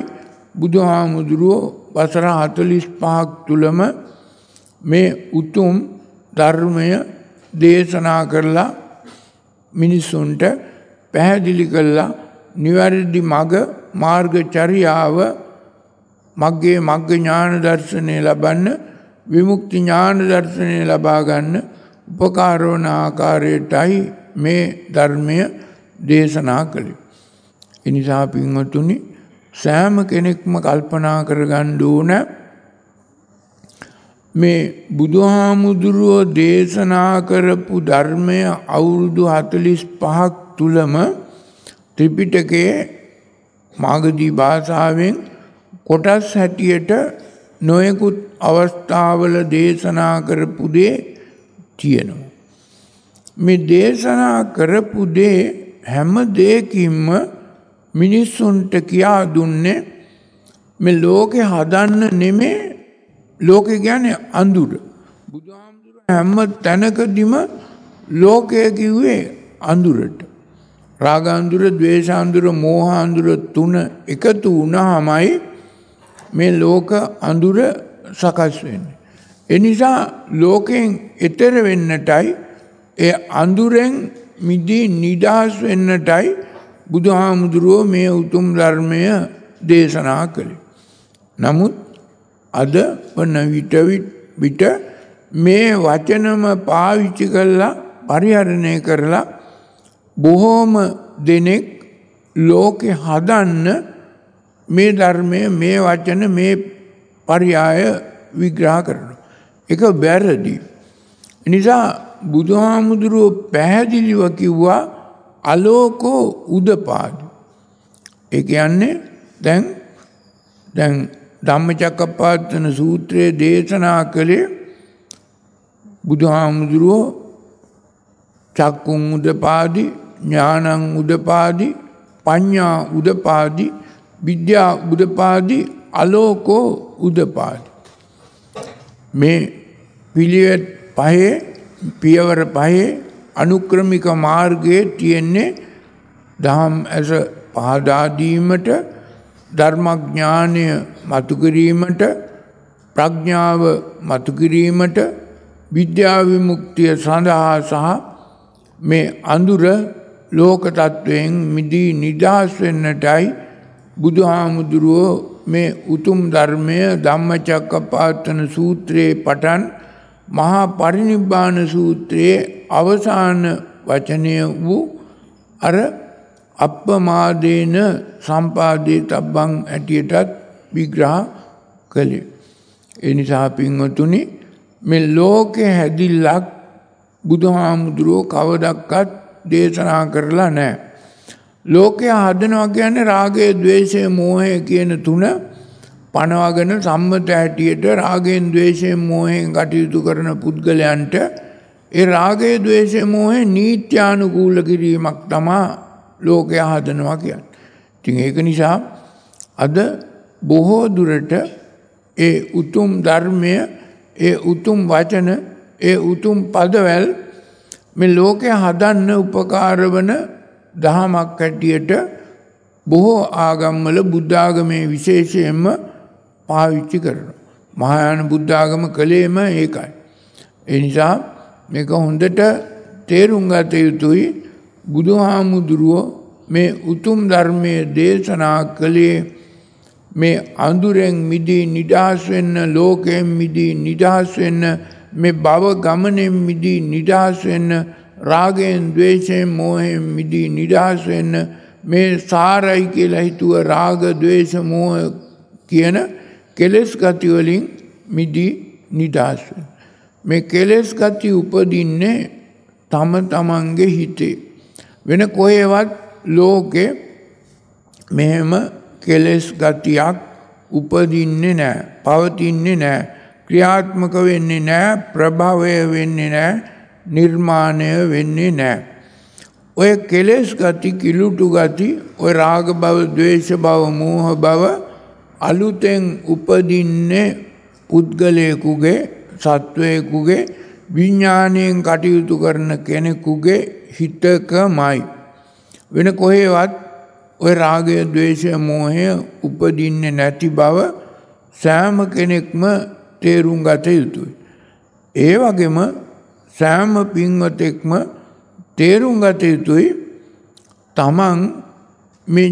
බුදුහාමුදුරුවෝ වසර 45ක් තුලම මේ උතුම් ධර්මය දේශනා කරලා මිනිසුන්ට පැහැදිලි කළා නිවැරදි මඟ මාර්ගචර්යාව මග්ගේ මග්ග ඥාන දර්ශනය ලබන්න විමුක්ති ඥාන දර්ශනය ලබා ගන්න උපකාර වන ආකාරයටයි මේ ධර්මය දේශනා කළේ. ඒ නිසා පින්වතුනි සෑම කෙනෙක්ම කල්පනා කරගන්න ඕන මේ බුදුහාමුදුරුවෝ දේශනා කරපු ධර්මය අවුරුදු 45ක් තුලම ත්‍රිපිටකයේ මාගධී භාෂාවෙන් කොටස් හැටියට නොයෙකුත් අවස්ථාවල දේශනා කරපු දේ තියෙනවා. මේ දේශනා කරපු දේ හැම දෙයකින්ම මිනිස්සුන්ට කියා දුන්නේ මේ ලෝකේ හදන්න නෙමෙයි ලෝකේ කියන්නේ අඳුර. බුදුහාමුදුරුවෝ හැම තැනකදීම ලෝකය කිව්වේ අඳුරට. රාග අඳුර, ද්වේෂ අඳුර, මෝහ අඳුර තුන එකතු වුණාමයි මේ ලෝක අඳුර සකස් වෙන්නේ. ඒ නිසා ලෝකයෙන් එතර වෙන්නටයි ඒ අඳුරෙන් මිදී නිදහස් වෙන්නටයි බුදුහාමුදුරුවෝ මේ උතුම් ධර්මය දේශනා කළේ. නමුත් අද වන විට මේ වචනම පාවිච්චි කරලා පරිහරණය කරලා බොහෝම දෙනෙක් ලෝකේ හදන්න මේ ධර්මය මේ වචන මේ පරියාය විග්‍රහ කරනවා. ඒක වැරදි. නිසා බුදුහාමුදුරුවෝ පැහැදිලිව කිව්වා අලෝකෝ උදපාදි. ඒ කියන්නේ දැන් ධම්මචක්කප්පවත්තන සූත්‍රයේ දේශනා කළේ බුදුහාමුදුරුවෝ චක්කුං උදපාදි, ඥානං උදපාදි, පඤ්ඤා උදපාදි, විද්‍යා උදපාදි, අලෝකෝ උදපාදි. මේ පිළිවෙත් පහේ පියවර පහේ අනුක්‍රමික මාර්ගයේ තියෙන්නේ දහම් ඇස පහදා දීමට, ධර්මඥානය මතු කිරීමට, ප්‍රඥාව මතු කිරීමට, විද්‍යා විමුක්තිය සඳහා සහ මේ අඳුර ලෝක තත්වයෙන් මිදී නිදහස් වෙන්නටයි බුදුහාමුදුරුවෝ මේ උතුම් ධර්මය ධම්මචක්කප්පවත්තන සූත්‍රයේ පටන් මහා පරිනිබ්බාන සූත්‍රයේ අවසාන වචනය වූ අර අප්පමාදේන සම්පාදේ තබ්බං ඇටියටත් විග්‍රහ කළේ. ඒ නිසා පින්වතුනි මේ ලෝකේ හැදිල්ලක් බුදුහාමුදුරුවෝ කවදක්වත් දේශනා කරලා නැහැ. ලෝකය හදනවා කියන්නේ රාගය, ද්වේෂය, මෝහය කියන තුන පනවගෙන සම්මත හැටියට රාගයෙන්, ද්වේෂයෙන්, මෝහයෙන් කටයුතු කරන පුද්ගලයන්ට ඒ රාගය, ද්වේෂය, මෝහය නීත්‍යානුකූල කිරීමක් තමයි ලෝකය හදනවා කියන්නේ. ඉතින් ඒක නිසා අද බොහෝ දුරට ඒ උතුම් ධර්මය, ඒ උතුම් වචන, ඒ උතුම් පදවැල් මේ ලෝකය හදන්න උපකාර වන දහමක් හැටියට බොහෝ ආගම්වල බුද්ධ ආගමේ විශේෂයෙන්ම පාවිච්චි කරනවා. මහායාන බුද්ධ ආගම කලේම ඒකයි. ඒ නිසා මේක හොඳට තේරුම් ගත යුතුයි. බුදුහාමුදුරුවෝ මේ උතුම් ධර්මයේ දේශනා කළේ මේ අඳුරෙන් මිදී නිදහස් වෙන්න, ලෝකයෙන් මිදී නිදහස් වෙන්න, මේ භව ගමනෙන් මිදී නිදහස් වෙන්න, රාගයෙන්, ද්වේෂයෙන්, මෝහයෙන් මිදී නිදහස් වෙන්න, මේ සාරයි කියලා හිතුව රාග, ද්වේෂ, මෝහ කියන කෙලෙස් ගති වලින් මිදී නිදහස් වෙන්න. මේ කෙලෙස් ගති උපදින්නේ තම තමන්ගේ හිතේ. වෙන කොහෙවත් ලෝකේ මෙහෙම කෙලෙස් ගතියක් උපදින්නේ නැහැ, පවතින්නේ නැහැ, ක්‍රියාත්මක වෙන්නේ නැහැ, ප්‍රභවය වෙන්නේ නැහැ, නිර්මාණය වෙන්නේ නැහැ. ඔය කෙලෙස් ගති, කිලුටු ගති, ඔය රාග භව, ද්වේෂ භව, මෝහ භව අලුතෙන් උපදින්නේ පුද්ගලයෙකුගේ, සත්වයෙකුගේ, විඥාණයෙන් කටයුතු කරන කෙනෙකුගේ හිතකමයි. වෙන කොහෙවත් ඔය රාගය, ද්වේෂය, මෝහය උපදින්නේ නැති බව සෑම කෙනෙක්ම තේරුම් ගත යුතුයි. ඒ වගේම සෑම පින්වතෙක්ම තේරුම් ගත යුතුයි තමන් මේ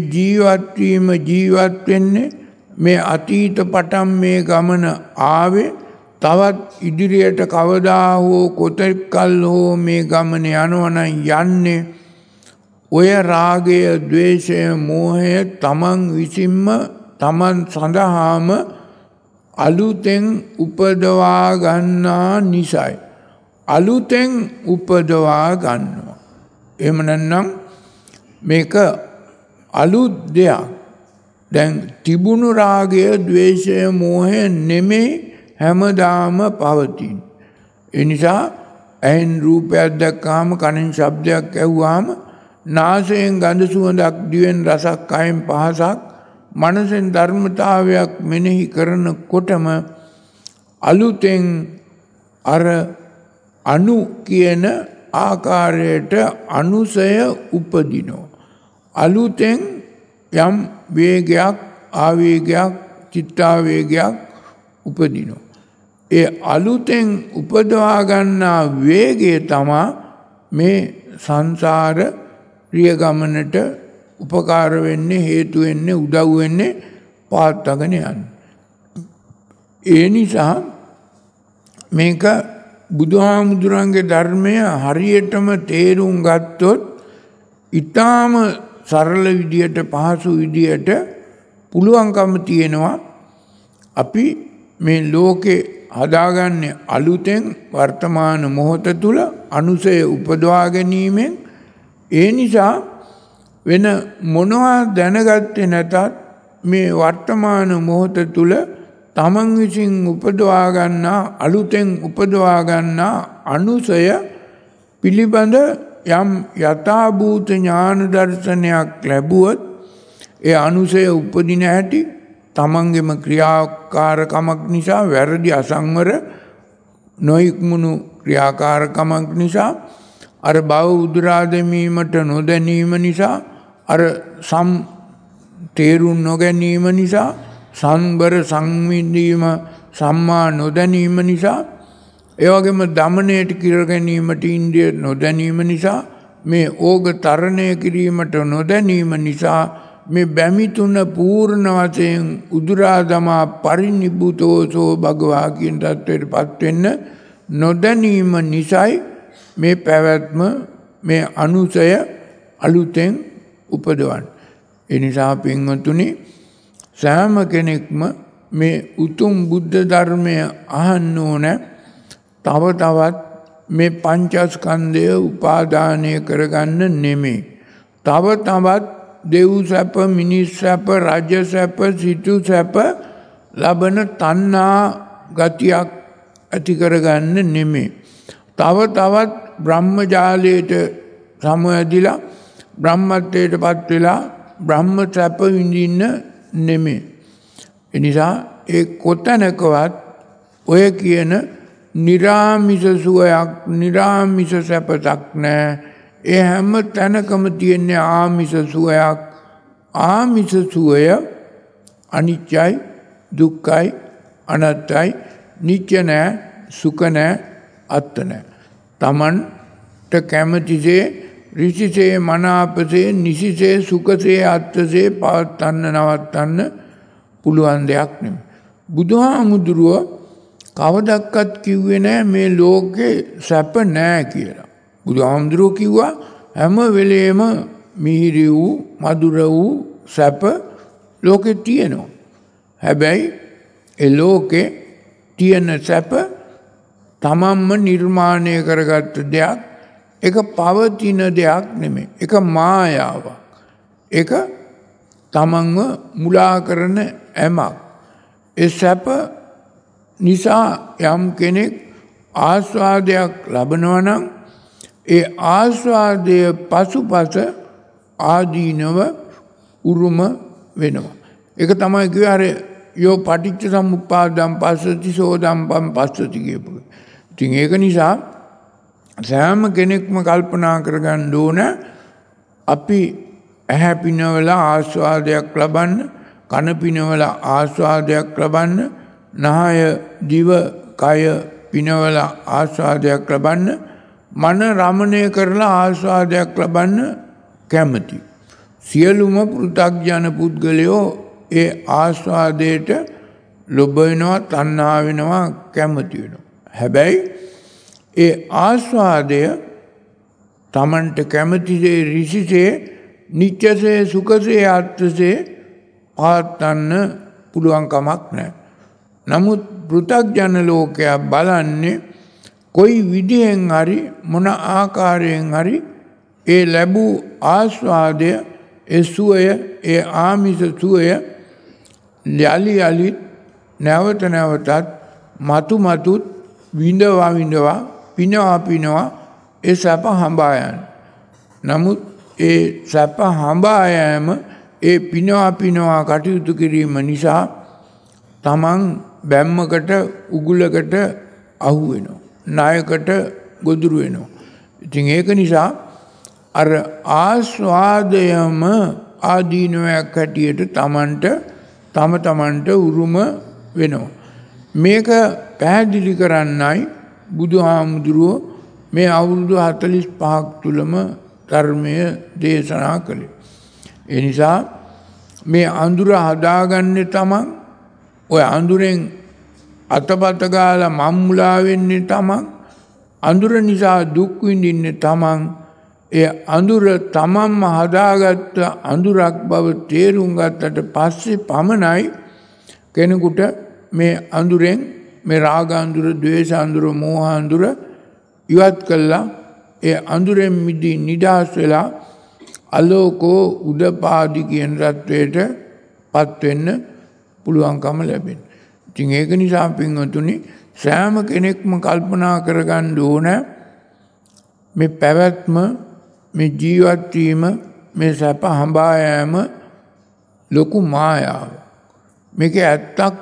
ජීවත් වෙන්නේ මේ අතීත පටන් මේ ගමන ආවේ තවත් ඉදිරියට කවදා හෝ කොතෙක් කල් හෝ මේ ගමන යනවනම් යන්නේ ඔය රාගය, ද්වේෂය, මෝහය තමන් විසින්ම තමන් සඳහාම අලුතෙන් උපදවා ගන්නා නිසයි. අලුතෙන් උපදවා ගන්නවා. එහෙම නැත්නම් මේක අලුත් දෙයක්. දැන් තිබුණු රාගය, ද්වේෂය, මෝහය නෙමෙයි හැමදාම පවතින. ඒ නිසා ඇහෙන් රූපයක් දැක්කාම, කනෙන් ශබ්දයක් ඇහුවාම, නාසයෙන් ගඳ සුවඳක්, දිවෙන් රසක්, කයෙන් පහසක්, මනසෙන් ධර්මතාවයක් මෙනෙහි කරනකොටම අලුතෙන් අර අනු කියන ආකාරයට අනුසය උපදිනවා. අලුතෙන් යම් වේගයක්, ආවේගයක්, චිත්තාවේගයක් උපදිනවා. ඒ අලුතෙන් උපදවා ගන්නා වේගය තමයි මේ සංසාර රිය ගමනට උපකාර වෙන්නේ, හේතු වෙන්නේ, උදව් වෙන්නේ, පාත්තගෙන යන්නේ. ඒ නිසා මේක බුදුහාමුදුරන්ගේ ධර්මය හරියටම තේරුම් ගත්තොත් ඊටාම සරල විදියට, පහසු විදියට පුළුවන්කම තියෙනවා අපි මේ ලෝකේ හදාගන්නේ අලුතෙන් වර්තමාන මොහොත තුල අනුසය උපදවා ගැනීමෙන්. ඒ නිසා වෙන මොනවා දැනගත්තේ නැතත් මේ වර්තමාන මොහොත තුල තමන් විසින් උපදවා ගන්නා, අලුතෙන් උපදවා ගන්නා අනුසය පිළිබඳ යම් යථාභූත ඥාන දර්ශනයක් ලැබුවොත් ඒ අනුසය උපදින හැටි තමන්ගේම ක්‍රියාකාරකමක් නිසා, වැරදි අසංවර නොඉක්මුණු ක්‍රියාකාරකමක් නිසා, අර භව උදුරා දැමීමට නොදැනීම නිසා, අර තේරුම් නොගැනීම නිසා, සංවර සංවිඳීම සම්මා නොදැනීම නිසා, ඒ වගේම දමණයට කිර ගැනීමට ඉන්ද්‍රිය නොදැනීම නිසා, මේ ඕග තරණය කිරීමට නොදැනීම නිසා, මේ බැමි තුන පූර්ණ වශයෙන් උදුරා දමා පරිනිබ්බුතෝසෝ භගවා කියන තත්ත්වයට පත් වෙන්න නොදැනීම නිසායි මේ පැවැත්ම, මේ අනුසය අලුතෙන් උපදවන්නේ. ඒ නිසා පින්වතුනි, සෑම කෙනෙක්ම මේ උතුම් බුද්ධ ධර්මය අහන්න ඕන. තව තවත් මේ පංචස්කන්ධය උපාදානය කරගන්න නෙමෙයි. තව තවත් දෙව් සැප, මිනිස් සැප, රජ සැප, සිටු සැප ලබන තණ්හා ගතියක් ඇති කරගන්න නෙමෙයි. තව තවත් බ්‍රහ්මජාලයට සමවැදිලා බ්‍රහ්මත්වයට පත් වෙලා බ්‍රහ්ම සැප විඳින්න නෙමෙයි. ඒ නිසා ඒ කොතැනකවත් ඔය කියන නිරාමිස සුවයක්, නිරාමිස සැපතක් නැහැ. ඒ හැම තැනකම තියෙන්නේ ආමිස සුවයක්. ආමිස සුවය අනිත්‍යයි, දුක්ඛයි, අනාත්තයි, නිත්‍ය නැහැ, සුඛ නැහැ, අත්ත නැහැ. තමන්ට කැමතිසේ, ඍෂිසේ, මනාපසේ, නිසිසේ, සුඛසේ, අත්තසේ පවත්න්න නවත්තන්න පුළුවන් දෙයක් නෙමෙයි. බුදුහාමුදුරුව කවදක්වත් කිව්වේ නැහැ මේ ලෝකේ සැප නැහැ කියලා. බුදුහාමුදුරුව කිව්වා හැම වෙලේම මිහිරි වූ, මధుර වූ සැප ලෝකේ තියෙනවා. හැබැයි ඒ ලෝකේ තියෙන සැප තමන්ම නිර්මාණය කරගත්ත දෙයක්. ඒක පවතින දෙයක් නෙමෙයි. ඒක මායාවක්. ඒක තමන්ව මුලා කරන ඇමක්. ඒ සැප නිසා යම් කෙනෙක් ආස්වාදයක් ලබනවා නම් ඒ ආස්වාදයේ පසුපස ආදීනව උරුම වෙනවා. ඒක තමයි කිව්වේ අර යෝ පටිච්ච සමුප්පාදම් පස්සති සෝදම්පම් පස්සති කියපු. ඉතින් ඒක නිසා සෑම කෙනෙක්ම කල්පනා කරගන්න ඕන අපි ඇහැ පිනවලා ආස්වාදයක් ලබන්න, කන පිනවලා ආස්වාදයක් ලබන්න, නහය, දිව, කය පිනවලා ආස්වාදයක් ලබන්න මන රමණය කරලා ආස්වාදයක් ලබන්න කැමති. සියලුම පෘථග්ජන පුද්ගලයෝ ඒ ආස්වාදයට ලොබ වෙනවා, තණ්හා වෙනවා, කැමති වෙනවා. හැබැයි ඒ ආස්වාදය තමන්ට කැමතිසේ ඍෂිසේ නිත්‍යසේ සුඛසේ ආත්මසේ පාත්තන්න පුළුවන් කමක් නැහැ. නමුත් පෘථග්ජන ලෝකයා බලන්නේ කොයි විදිහෙන් හරි මොන ආකාරයෙන් හරි ඒ ලැබූ ආස්වාදය, ඒ සුවය, ඒ ආමිෂ සුවය යලි යලිත් නැවත නැවතත් මතු මතුත් විඳවා පිනවා ඒ සැප හඹා යන. නමුත් ඒ සැප හඹා යෑම, ඒ පිනවා කටයුතු කිරීම නිසා තමන් බැම්මකට උගුලකට අහු වෙනවා. ණයකට ගොදුරු වෙනවා. ඉතින් ඒක නිසා අර ආස්වාදයම ආදීනවයක් හැටියට තමන්ට උරුම වෙනවා. මේක පැහැදිලි කරන්නයි බුදුහාමුදුරුවෝ මේ අවුරුදු 45ක් තුලම ධර්මය දේශනා කළේ. ඒ නිසා මේ අඳුර හදාගන්නේ තමන්, ඔය අඳුරෙන් අතපත ගාලා මම්මුලා වෙන්නේ තමන්, අඳුර නිසා දුක් විඳින්නේ තමන්. ඒ අඳුර තමන්ම හදාගත්ත අඳුරක් බව තේරුම් ගත්තට පස්සේ පමණයි කෙනෙකුට මේ අඳුරෙන්, මේ රාග අඳුර, ද්වේෂ අඳුර, මෝහ අඳුර ඉවත් කළා ඒ අඳුරෙන් මිදී නිදහස් වෙලා අලෝකෝ උදපාදි කියන තත්වයට පත් වෙන්න පුළුවන්කම ලැබෙනවා. ඉතින් ඒක නිසා පින්වතුනි, සෑම කෙනෙක්ම කල්පනා කරගන්න ඕන මේ පැවැත්ම, මේ ජීවත් වීම, මේ සැප හඹා යෑම ලොකු මායාව. මේකේ ඇත්තක්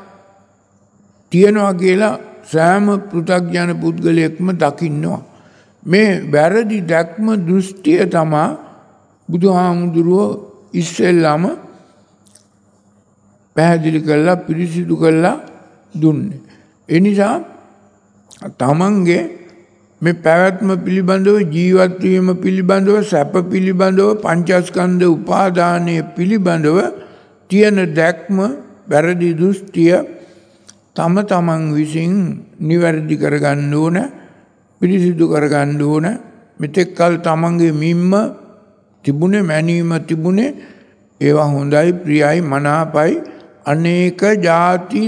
තියනවා කියලා සෑම පෘථග්ජන පුද්ගලයෙක්ම දකින්නවා. මේ වැරදි දැක්ම, දෘෂ්ටිය තමා බුදුහාමුදුරුවෝ ඉස්සෙල්ලාම පැහැදිලි කරලා පිරිසිදු කරලා දුන්නේ. ඒ නිසා තමන්ගේ මේ පැවැත්ම පිළිබඳව, ජීවත් වීම පිළිබඳව, සැප පිළිබඳව, පංචස්කන්ධ උපාදානය පිළිබඳව තියෙන දැක්ම, වැරදි දෘෂ්ටිය තමන් විසින් නිවැරදි කරගන්න ඕන, පිරිසිදු කරගන්න ඕන. මෙතෙක් කල තමන්ගේ මිම්ම තිබුණේ, මැනීම තිබුණේ, ඒවා හොඳයි, ප්‍රියයි, මනාපයි. අනේක ಜಾති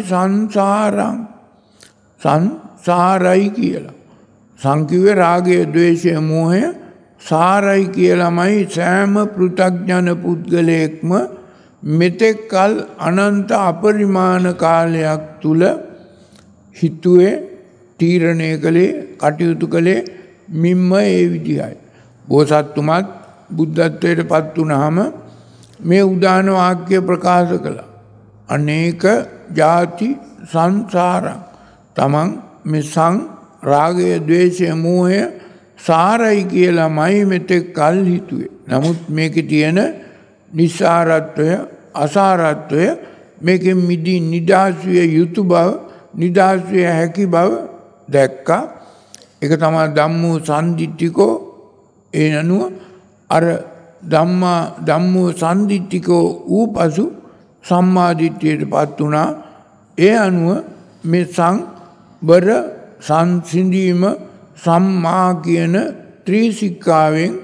සංසාරයි කියලා. සංකිවේ රාගය, ද්වේෂය, මෝහය සාරයි කියලාමයි සෑම පෘථග්ජන පුද්ගලයෙක්ම මෙතෙක් කල අනන්ත අපරිමාණ කාලයක් තුල හිතුවේ, තීරණය කළේ, කටයුතු කළේ මිම්ම ඒ විදිහයි. බෝසත්තුමත් බුද්ධත්වයට පත් වුණාම මේ උදාන වාක්‍ය ප්‍රකාශ කළා. අනේක ಜಾති සංසාරං. තමන් මේ රාගය, ද්වේෂය, මෝහය සාරයි කියලාමයි මෙතෙක් කල් හිතුවේ. නමුත් මේකේ තියෙන නිස්සාරත්වය, අසාරත්වය, මේකෙන් මිදී නිදහස් විය යුතු බව, නිදහස් විය හැකි බව දැක්කා. ඒක තමයි ධම්මෝ සම්දිට්ඨිකෝ. ඒ අනුව අර ධම්මෝ සම්දිට්ඨිකෝ ඌ පසු සම්මා දිට්ඨියටපත් වුණා. ඒ අනුව මේ සංවර, සංසිඳීම, සම්මා කියන ත්‍රිසික්ඛාවෙන්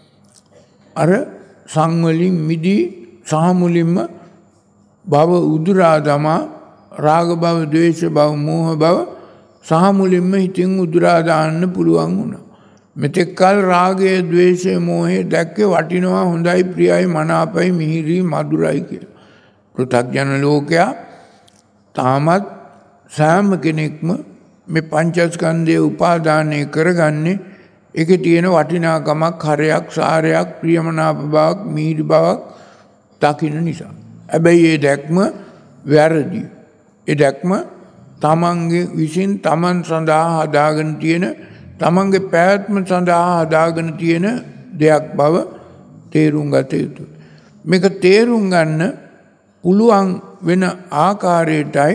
අර සංවලින් මිදී සාමුලින්ම භව උදුරා දමා, රාග භව, ද්වේෂ භව, මෝහ භව සාමුලින්ම හිතින් උදුරා දාන්න පුළුවන් වුණා. මෙතෙක් කල රාගය, ද්වේෂය, මෝහය දැක්කේ වටිනවා, හොඳයි, ප්‍රියයි, මනාපයි, මිහිරි, මధుරයි කියලා. පෘථග්ජන ලෝකයා තාමත් සෑම කෙනෙක්ම මේ පංචස්කන්ධය උපාදානය කරගන්නේ ඒකේ තියෙන වටිනාකමක්, හරයක්, සාරයක්, ප්‍රියමනාප බවක්, මිහිරි බවක් දකින්න නිසා. හැබැයි ඒ දැක්ම වැරදි. ඒ දැක්ම තමන්ගේ විසින් තමන් සඳහා හදාගෙන තියෙන, තමන්ගේ පැවැත්ම සඳහා හදාගෙන තියෙන දෙයක් බව තේරුම් ගත යුතුයි. මේක තේරුම් ගන්න පුළුවන් වෙන ආකාරයටයි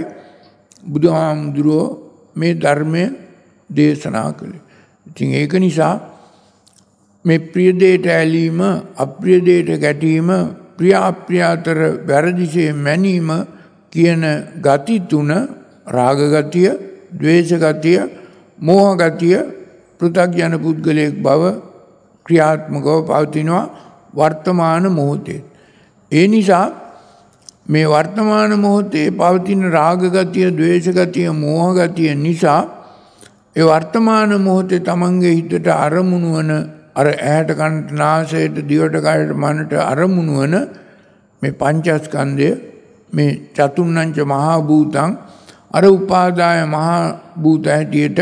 බුදුහාමුදුරුවෝ මේ ධර්මය දේශනා කළේ. ඉතින් ඒක නිසා මේ ප්‍රිය දෙයට ඇලීම, අප්‍රිය දෙයට ගැටීම, ප්‍රිය අප්‍රිය අතර වැරදිසේ මැනීම කියන ගති තුන, රාග ගතිය, ද්වේෂ ගතිය, මෝහ ගතිය පෘථග්ජන පුද්ගලයෙක් බව ක්‍රියාත්මකව පවතිනවා වර්තමාන මොහොතේ. ඒ නිසා මේ වර්තමාන මොහොතේ පවතින රාග ගතිය, ද්වේෂ ගතිය, මෝහ ගතිය නිසා ඒ වර්තමාන මොහොතේ තමන්ගේ හිතට අරමුණු වන, අර ඇහැට කනට නාසයට දිවට කයට මනට අරමුණු වන මේ පංචස්කන්ධය, මේ චතුර්ණංච මහා භූතං, අර උපාදාය මහා භූත හැටියට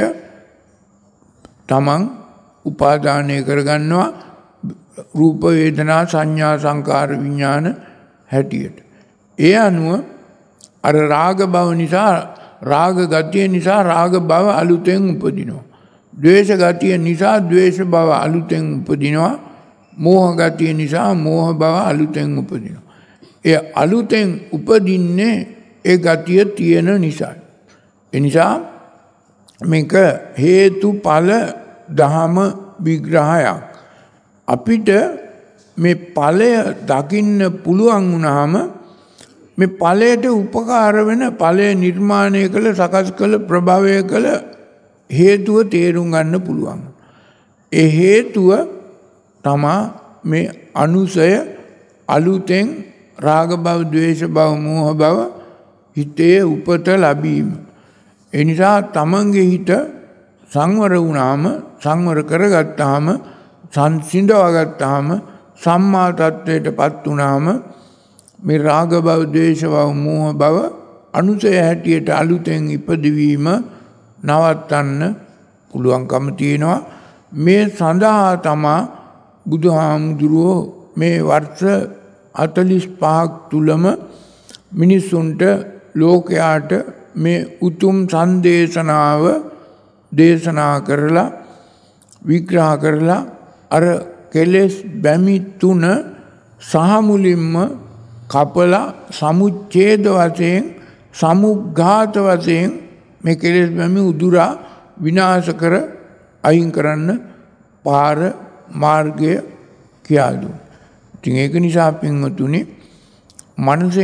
තමන් උපාදානය කරගන්නවා රූප වේදනා සංඥා සංකාර විඥාන හැටියට. ඒ අනුව අර රාග භව නිසා, රාග ගතිය නිසා රාග භව අලුතෙන් උපදිනවා. ද්වේෂ ගතිය නිසා ද්වේෂ භව අලුතෙන් උපදිනවා. මෝහ ගතිය නිසා මෝහ භව අලුතෙන් උපදිනවා. ඒ අලුතෙන් උපදින්නේ ඒ ගතිය තියෙන නිසා. ඒ නිසා මේක හේතුඵල දහම විග්‍රහයක්. අපිට මේ ඵලය දකින්න පුළුවන් වුණාම මේ ඵලයට උපකාර වෙන, ඵලය නිර්මාණය කළ, සකස් කළ, ප්‍රභවය කළ හේතුව තේරුම් ගන්න පුළුවන්. ඒ හේතුව තමා මේ අනුසය අලුතෙන් රාග භව, ද්වේෂ භව, මෝහ භව හිතේ උපත ලැබීම. ඒ නිසා තමන්ගේ හිත සංවර වුණාම, සංවර කරගත්තාම, සංසිඳවගත්තාම, සම්මා තත්වයටපත් වුණාම මේ රාග භව, ද්වේෂ භව, මෝහ භව අනුසය හැටියට අලුතෙන් ඉපදවීම නවත්තන්න පුළුවන්කම තියෙනවා. මේ සඳහා තමා බුදුහාමුදුරුවෝ මේ වර්ෂ 45ක් තුලම මිනිසුන්ට, ලෝකයාට මේ උතුම් සංදේශනාව දේශනා කරලා, විග්‍රහ කරලා, අර කෙලෙස් බැමි තුන සහ මුලින්ම කපලා සමුච්ඡේද වශයෙන්, සමුග්ඝාත වශයෙන් මේ කෙලෙස් බැමි උදුරා විනාශ කර අයින් කරන්න පාර, මාර්ගය කියා දුන්නා. ඉතින් ඒක නිසා පින්වතුනි, මනස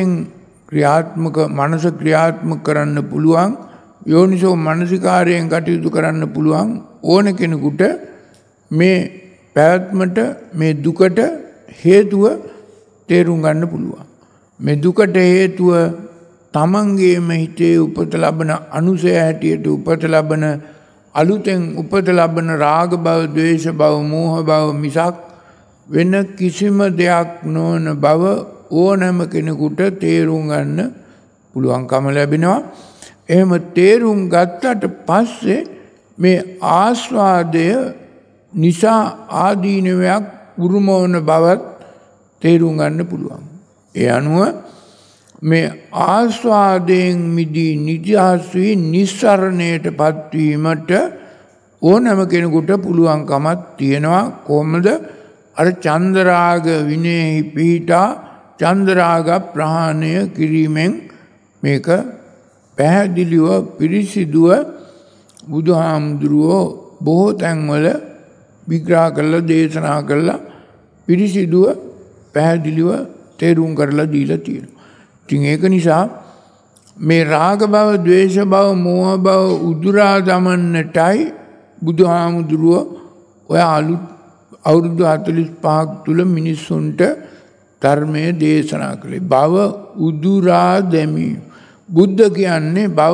ක්‍රියාත්මක කරන්න පුළුවන්, යෝනිසෝ මනසිකාරයෙන් කටයුතු කරන්න පුළුවන් ඕන කෙනෙකුට මේ පැවැත්මට, මේ දුකට හේතුව තේරුම් ගන්න පුළුවන්. මේ දුකට හේතුව තමන්ගේම හිතේ උපත ලබන, අනුසය හැටියට උපත ලබන, අලුතෙන් උපත ලබන රාග භව, ද්වේෂ භව, මෝහ භව මිසක් වෙන කිසිම දෙයක් නොවන බව ඕනෑම කෙනෙකුට තේරුම් ගන්න පුළුවන්කම ලැබෙනවා. එහෙම තේරුම් ගත්තට පස්සේ මේ ආස්වාදය නිසා ආදීනවයක් උරුමවන බවත් තේරුම් ගන්න පුළුවන්. ඒ අනුව මේ ආස්වාදයෙන් මිදී නිදහස් වී නිස්සරණයට පත්වීමට ඕනෑම කෙනෙකුට පුළුවන්කමක් තියෙනවා. කොහොමද? අර චන්දරාග විනයෙහි පිහිටා චන්දරාග ප්‍රහාණය කිරීමෙන් මේක පැහැදිලිව, පිරිසිදුව බුදුහාමුදුරුවෝ බොහෝ තැන්වල විග්‍රහ කරලා, දේශනා කරලා, පිරිසිදුව පැහැදිලිව තේරුම් කරලා දීලා තියෙනවා. ඉතින් ඒක නිසා මේ රාග භව, ද්වේෂ භව, මෝහ භව උදුරා දමන්නටයි බුදුහාමුදුරුවෝ ඔය අලුත් අවුරුදු 45ක් තුල මිනිස්සුන්ට ධර්මයේ දේශනා කළේ. භව උදුරා දැමීම. බුද්ධ කියන්නේ භව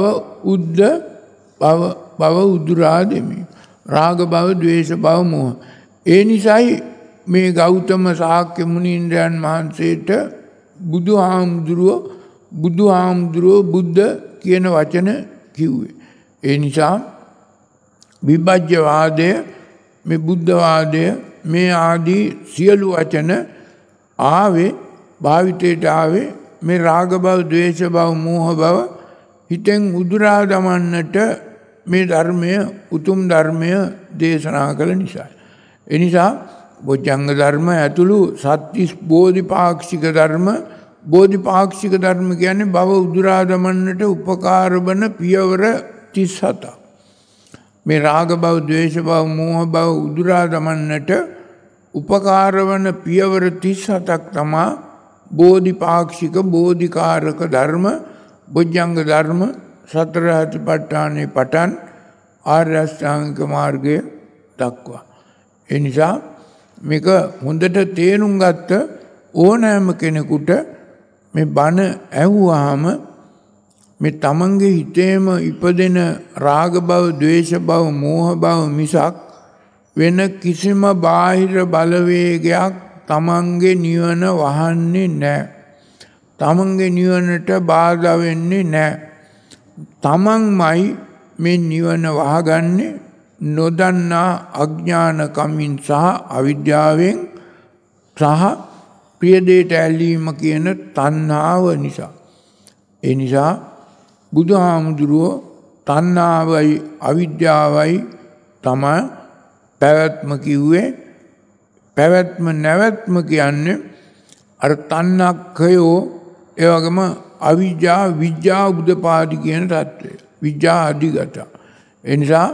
උදුරා දැමීම. රාග භව, ද්වේෂ භව, මෝහ. ඒ නිසායි මේ ගෞතම ශාක්‍ය මුනීන්ද්‍රයන් වහන්සේට බුදුහාමුදුරුවෝ බුද්ධ කියන වචන කිව්වේ. ඒ නිසා විභජ්‍යවාදය, මේ බුද්ධවාදය, මේ ආදී සියලු වචන භාවිතයට ආවේ මේ රාග භව, ද්වේෂ භව, මෝහ භව හිතෙන් උදුරා දමන්නට මේ ධර්මය, උතුම් ධර්මය දේශනා කළ නිසා. ඒ නිසා බොජ්ජංග ධර්ම ඇතුළු සත්‍තිස් බෝධිපාක්ෂික ධර්ම, බෝධිපාක්ෂික ධර්ම කියන්නේ භව උදුරා දමන්නට උපකාර වන පියවර 37ක්. මේ රාග භව, ද්වේෂ භව, මෝහ භව උදුරා දමන්නට උපකාර වන පියවර 37ක් තමා බෝධිපාක්ෂික බෝධිකාරක ධර්ම බොජ්ජංග ධර්ම සතර සතිපට්ඨානේ පටන් ආර්ය අෂ්ටාංගික මාර්ගය දක්වා. ඒ නිසා මේක හොඳට තේරුම් ගත්ත ඕනෑම කෙනෙකුට මේ බණ ඇහුවාම මේ තමන්ගේ හිතේම ඉපදෙන රාග භව, ද්වේෂ භව, මෝහ භව මිසක් වෙන කිසිම බාහිර බලවේගයක් තමන්ගේ නිවන වහන්නේ නැහැ. තමන්ගේ නිවනට බාධා වෙන්නේ නැහැ. තමන්මයි මේ නිවන වහගන්නේ නොදන්නා අඥානකමින් සහ අවිද්‍යාවෙන් සහ ප්‍රිය දෙයට ඇලීම කියන තණ්හාව නිසා. ඒ නිසා බුදුහාමුදුරුවෝ තණ්හාවයි අවිද්‍යාවයි තමයි පැවැත්ම කිව්වේ. පැවැත්ම නැවැත්ම කියන්නේ අර තණ්හක්ඛයෝ ඒ වගේම අවිජ්ජා විජ්ජා උදපාදි කියන தත්වය. විජ්ජා අධිගත. ඒ නිසා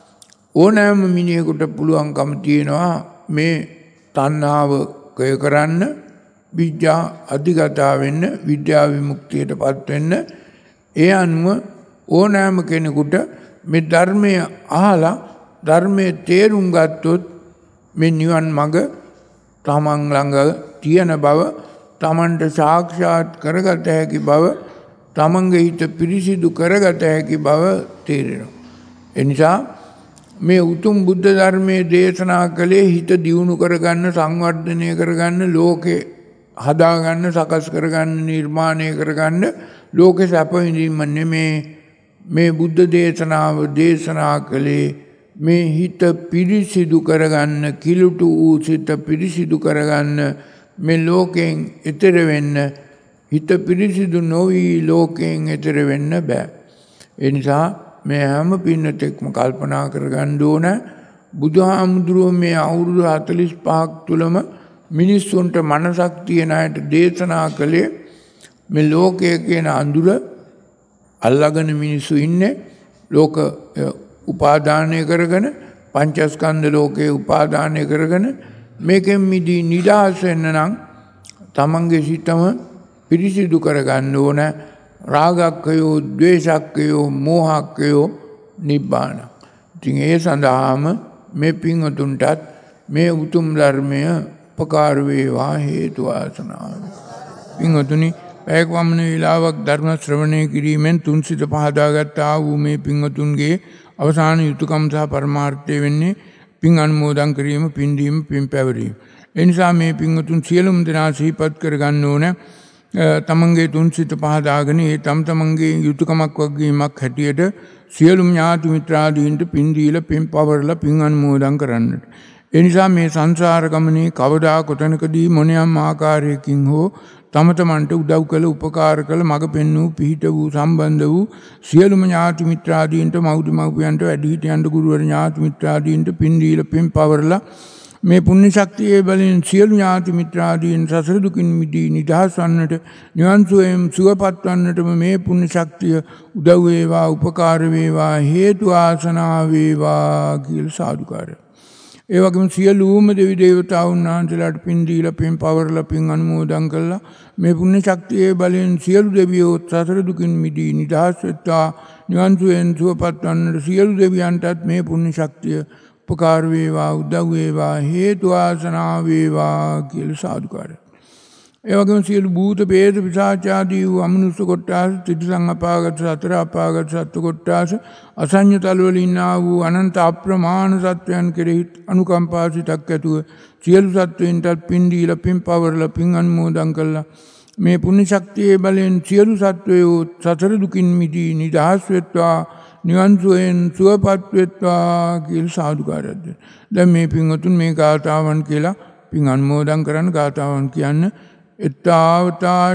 ඕනෑම මිනිහෙකුට පුළුවන්කම තියෙනවා මේ තණ්හාව කය කරන්න, විජ්ජා අධිගත වෙන්න, විද්‍යා විමුක්තියටපත් වෙන්න. ඒ අනුව ඕනෑම කෙනෙකුට මේ ධර්මය අහලා ධර්මයේ තේරුම් ගත්තොත් මේ නිවන් මඟ තමන් ළඟ තියෙන බව, තමන්ට සාක්ෂාත් කරගත හැකි බව, තමන්ගේ හිත පිරිසිදු කරගත හැකි බව තේරෙනවා. ඒ නිසා මේ උතුම් බුද්ධ ධර්මයේ දේශනා කළේ හිත දියුණු කරගන්න, සංවර්ධනය කරගන්න, ලෝකේ හදාගන්න, සකස් කරගන්න, නිර්මාණය කරගන්න, ලෝකේ සැප විඳීම නෙමේ. මේ බුද්ධ දේශනාව දේශනා කළේ මේ හිත පිරිසිදු කරගන්න, කිලුටු වූ සිත පිරිසිදු කරගන්න, මේ ලෝකයෙන් එතෙර වෙන්න. හිත පිරිසිදු නොවි ලෝකයෙන් එතෙර වෙන්න බෑ. ඒ නිසා මේ හැම පින්නතෙක්ම කල්පනා කරගන්න ඕන බුදුහාමුදුරුවෝ මේ අවුරුදු 45ක් තුලම මිනිස්සුන්ට මනසක් තියන අයට දේශනා කළේ මේ ලෝකයේ කියන අඳුර අල්ලාගෙන මිනිස්සු ඉන්නේ. ලෝක උපාදානය කරගෙන, පංචස්කන්ධ ලෝකේ උපාදානය කරගෙන මේකෙන් මිදී නිදහස් වෙන්න නම් තමන්ගේ සිතම පිරිසිදු කරගන්න ඕන. රාගක්ඛයෝ, ද්වේෂක්ඛයෝ, මෝහක්ඛයෝ නිබ්බාන. ඉතින් ඒ සඳහාම මේ පින්වතුන්ටත් මේ උතුම් ධර්මය උපකාර වේවා, හේතු වාසනා. පින්වතුනි, පැයක් වමන වේලාවක් ධර්ම ශ්‍රවණය කිරීමෙන් තුන්සිත පහදාගත් ආ වූ මේ පින්වතුන්ගේ අවසාන යුතුයකම් සහ පරමාර්ථය වෙන්නේ පින් අනුමෝදන් කිරීම, පින් දීම, පින් පැවරීම. ඒ නිසා මේ පින්වතුන් සියලුම දෙනා සිහිපත් කරගන්න ඕන තමන්ගේ තුන්සිත පහදාගෙන ඒ තමන්ගේ යුතුයකමක් වගකීමක් හැටියට සියලුම ඥාති මිත්‍රාදීන්ට පින් දීලා, පින් පවරලා, පින් අනුමෝදන් කරන්නට. ඒ නිසා මේ සංසාර ගමනේ කවදා කොතනකදී මොනියම් ආකාරයකින් හෝ තම තමන්ට උදව් කළ, උපකාර කළ, මඟ පෙන්වූ, පිහිට වූ, සම්බන්ධ වූ සියලුම ඥාති මිත්‍රාදීන්ට, මව්දෙමව්පියන්ට, වැඩිහිටියන්ට, ගුරුවර ඥාති මිත්‍රාදීන්ට පින් දීලා, පින් පවරලා මේ පුණ්‍ය ශක්තියේ බලෙන් සියලු ඥාති මිත්‍රාදීන් සසර දුකින් මිදී නිදහස් වන්නට, නිවන් සුවයෙන් සුවපත් වන්නටම මේ පුණ්‍ය ශක්තිය උදව් වේවා, උපකාර වේවා, හේතු ආසනා වේවා කියලා සාදුකාරය. ඒ වගේම සියලුම දෙවි දේවතාවුන් වහන්සේලාට පින් දීලා, පින් පවරලා, පින් අනුමෝදන් කළා මේ පුණ්‍ය ශක්තියේ බලෙන් සියලු දෙවියෝ සසර දුකින් මිදී නිදහස් වෙත්වා, නිවන් සුවයෙන් සුවපත් වන්නට සියලු දෙවියන්ටත් මේ පුණ්‍ය ශක්තිය උපකාර වේවා, උදව් වේවා, හේතු ආසනා වේවා කියලා සාදුකාරය. ඒ වගේම සියලු භූත, ප්‍රේත, පිශාච ආදී වූ අමනුෂ්‍ය කොට්ටාස, ත්‍රිසං අපාගත, සතර අපාගත සත්ත්ව කොට්ටාස, අසඤ්ඤ තලවල ඉන්නා වූ අනන්ත අප්‍රමාණ සත්වයන් කෙරෙහි අනුකම්පා සිතක් ඇතුව සියලු සත්වයින්ටත් පින් දීලා, පින් පවරලා, පින් අනුමෝදන් කළා මේ පුණ්‍ය ශක්තියේ බලෙන් සියලු සත්වයෝ සතර දුකින් මිදී නිදහස් වෙත්වා, නිවන් සුවයෙන් සුවපත් වෙත්වා කියලා සාදුකාරයක් දෙන්න. දැන් මේ පින්වතුන් මේ ගාථාවන් කියලා පින් අනුමෝදන් කරන්න. ගාථාවන් කියන්නේ එත්තාවතා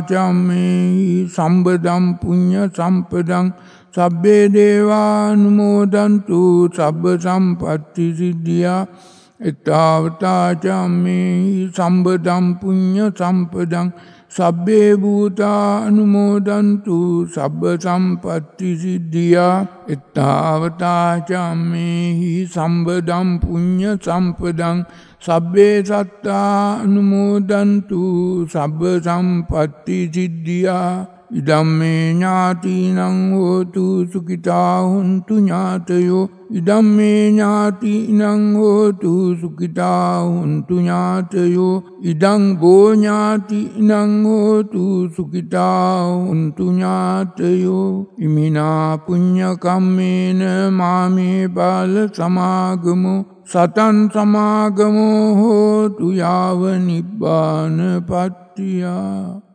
චම්මේ සම්බදම් පුඤ්ඤ සම්පදං සබ්බේ දේවානුමෝදන්තු සබ්බ සම්පatti සිද්ධියා එත්තාවතා චම්මේහි සම්බදම් පුඤ්ඤ සම්පදං සබ්බේ භූතා අනුමෝදන්තු සබ්බ සම්පත්ති සිද්ධියා එත්තාවතා චම්මේහි සම්බදම් පුඤ්ඤ සම්පදං සබ්බේ සත්තා අනුමෝදන්තු සබ්බ සම්පත්ති සිද්ධියා ඉදම්මේ ඥාතිනං හෝතු සුඛිතා හුන්තු ඥාතයෝ ඉදම්මේ ඥාතිනං හෝතු සුඛිතා හුන්තු ඥාතයෝ ඉදං බෝ ඥාතිනං හෝතු සුඛිතා හුන්තු ඥාතයෝ ඉමිනා පුඤ්ඤ කම්මේන මාමේ බාල සමාගමෝ සතං සමාගමෝ හෝතු යාව නිබ්බාන පත්තියා